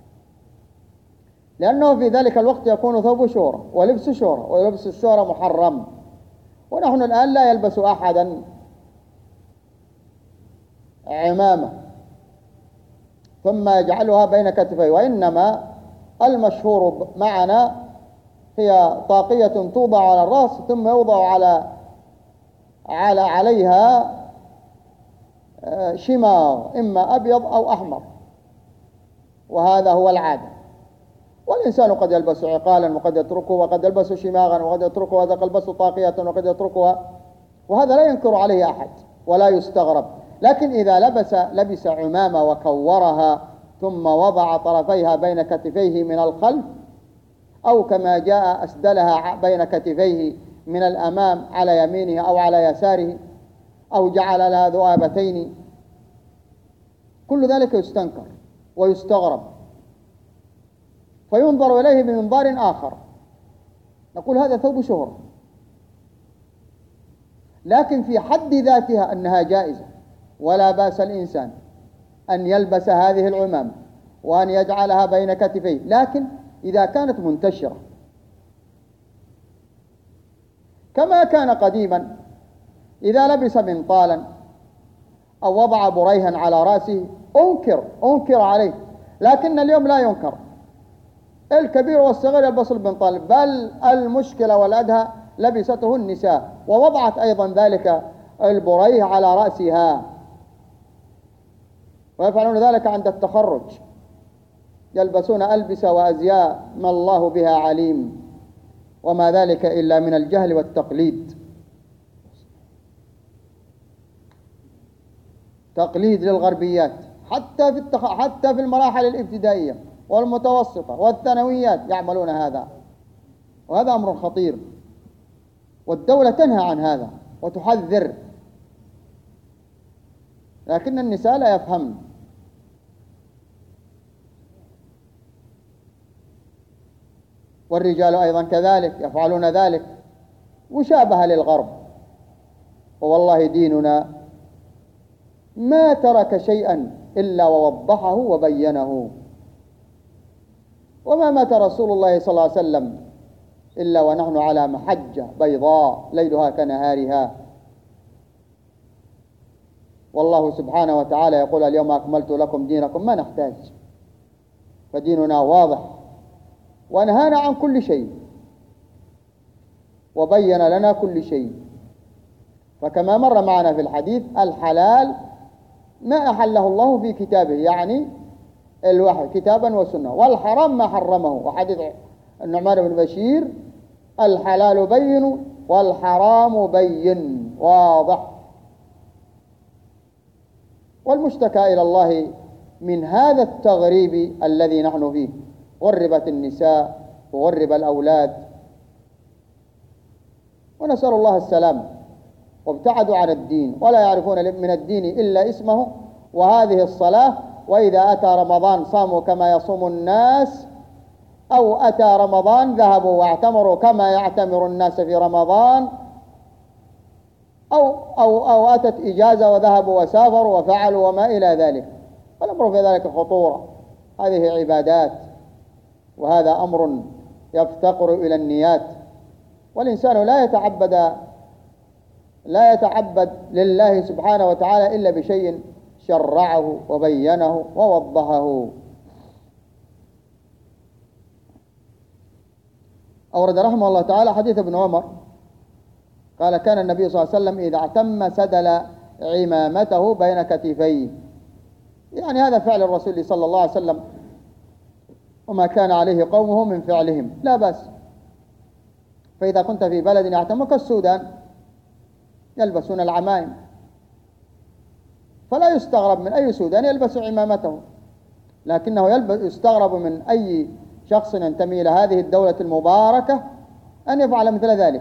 S2: لأنه في ذلك الوقت يكون ثوب شورى ولبس شورى، ولبس الشورى محرم، ونحن الآن لا يلبس أحدا عمامة ثم يجعلها بين كتفيه، وإنما المشهور معنا هي طاقية توضع على الرأس ثم يوضع عليها شماغ إما أبيض أو أحمر، وهذا هو العادة. والإنسان قد يلبس عقالا وقد يتركه، وقد يلبس شماغا وقد يتركه، وقد يلبس طاقية وقد يتركها، وهذا لا ينكر عليه أحد ولا يستغرب. لكن إذا لبس عمامة وكورها ثم وضع طرفيها بين كتفيه من الخلف، أو كما جاء أسدلها بين كتفيه من الأمام على يمينه أو على يساره، أو جعل لها ذؤابتين، كل ذلك يستنكر ويستغرب، فينظر إليه بمنظار آخر. نقول هذا ثوب شهرة، لكن في حد ذاتها أنها جائزة، ولا بأس الإنسان أن يلبس هذه العمامة وأن يجعلها بين كتفيه، لكن إذا كانت منتشرة كما كان قديما، إذا لبس منطالا أو وضع بريها على رأسه أنكر عليه، لكن اليوم لا ينكر، الكبير والصغير يلبس المنطال، بل المشكلة والأدهى لبسته النساء ووضعت أيضا ذلك البريه على رأسها، ويفعلون ذلك عند التخرج، يلبسون ألبسة وأزياء ما الله بها عليم، وما ذلك إلا من الجهل والتقليد، تقليد للغربيات، حتى في المراحل الابتدائية والمتوسطة والثانويات يعملون هذا، وهذا أمر خطير، والدولة تنهى عن هذا وتحذر، لكن النساء لا يفهمن. والرجال أيضا كذلك يفعلون ذلك مشابهة للغرب. ووالله ديننا ما ترك شيئا إلا ووضحه وبينه، وما مات رسول الله صلى الله عليه وسلم إلا ونحن على محجة بيضاء ليلها كنهارها. والله سبحانه وتعالى يقول اليوم أكملت لكم دينكم، ما نحتاج، فديننا واضح، ونهانا عن كل شيء وبين لنا كل شيء. فكما مر معنا في الحديث، الحلال ما أحله الله في كتابه، يعني الوحي كتابا وسنة، والحرام ما حرمه، وحديث النعمان بن بشير الحلال بين والحرام بين واضح. والمشتكى إلى الله من هذا التغريب الذي نحن فيه، غربت النساء وغرب الأولاد، ونسأل الله السلام، وابتعدوا عن الدين ولا يعرفون من الدين إلا اسمه وهذه الصلاة. وإذا أتى رمضان صاموا كما يصوم الناس، أو أتى رمضان ذهبوا واعتمروا كما يعتمر الناس في رمضان، أو أتت إجازة وذهبوا وسافروا وفعلوا وما إلى ذلك. والأمر في ذلك خطورة، هذه عبادات، وهذا أمر يفتقر إلى النيات، والإنسان لا يتعبد لله سبحانه وتعالى إلا بشيء شرعه وبينه ووضحه. أورد رحمه الله تعالى حديث ابن عمر قال: كان النبي صلى الله عليه وسلم إذا اعتم سدل عمامته بين كتفيه، يعني هذا فعل الرسول صلى الله عليه وسلم، وما كان عليه قومه من فعلهم لا بأس. فإذا كنت في بلد يعتم كالسودان يلبسون العمائم، فلا يستغرب من أي سوداني يلبس عمامته، لكنه يستغرب من أي شخص ينتمي إلى هذه الدولة المباركة أن يفعل مثل ذلك.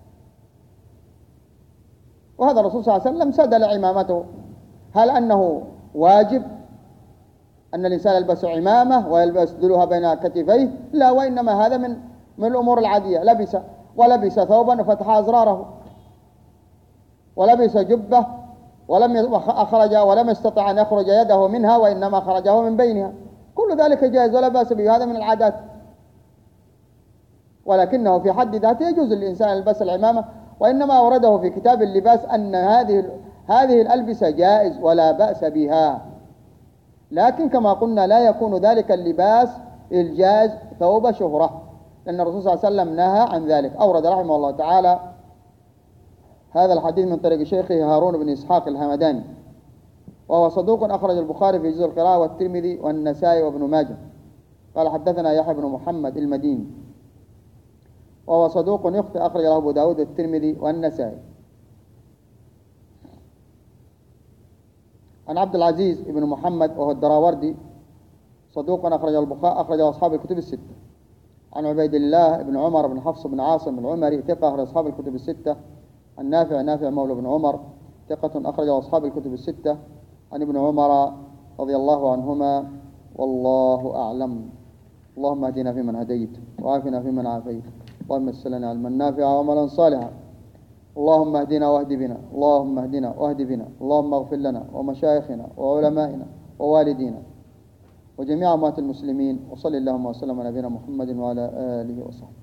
S2: وهذا الرسول صلى الله عليه وسلم سدل عمامته. هل أنه واجب أن الإنسان يلبس عمامة ويسدلها بين كتفيه؟ لا، وإنما هذا من الأمور العادية. ولبس ثوبا وفتح أزراره، ولبس جبة ولم يستطع أن يخرج يده منها، وإنما خرجه من بينها، كل ذلك جائز ولا بأس به، هذا من العادات. ولكنه في حد ذاته يجوز للإنسان يلبس العمامة، وإنما أورده في كتاب اللباس أن هذه الألبسة جائز ولا بأس بها، لكن كما قلنا لا يكون ذلك اللباس الجائز ثوب شهرة، لأن الرسول صلى الله عليه وسلم نهى عن ذلك. أورد رحمه الله تعالى هذا الحديث من طريق شيخه هارون بن إسحاق الهمداني، وهو صدوق أخرج البخاري في جزء القراءة والترمذي والنسائي وابن ماجه. قال: حدثنا يحيى بن محمد المديني، وهو صدوق يخطئ، أخرج له أبو داود والترمذي والنسائي. عن عبد العزيز بن محمد وهو الدراوردي، صدوق أخرج أصحاب الكتب الستة. عن عبيد الله بن عمر بن حفص بن عاصم العمري، ثقة، أخرج أصحاب الكتب الستة. عن نافع مولى بن عمر، ثقة، أخرج أصحاب الكتب الستة. عن ابن عمر رضي الله عنهما، والله أعلم. اللهم اهدنا فيمن هديت، وعافنا فيمن عافيت، اللهم يسر لنا علما نافعا وعملا صالحا. اللهم اهدنا واهد بنا، اللهم اهدنا واهد بنا، اللهم اغفر لنا ومشايخنا وعلمائنا ووالدينا وجميع أموات المسلمين، وصلى اللهم وسلم على نبينا محمد وعلى آله وصحبه.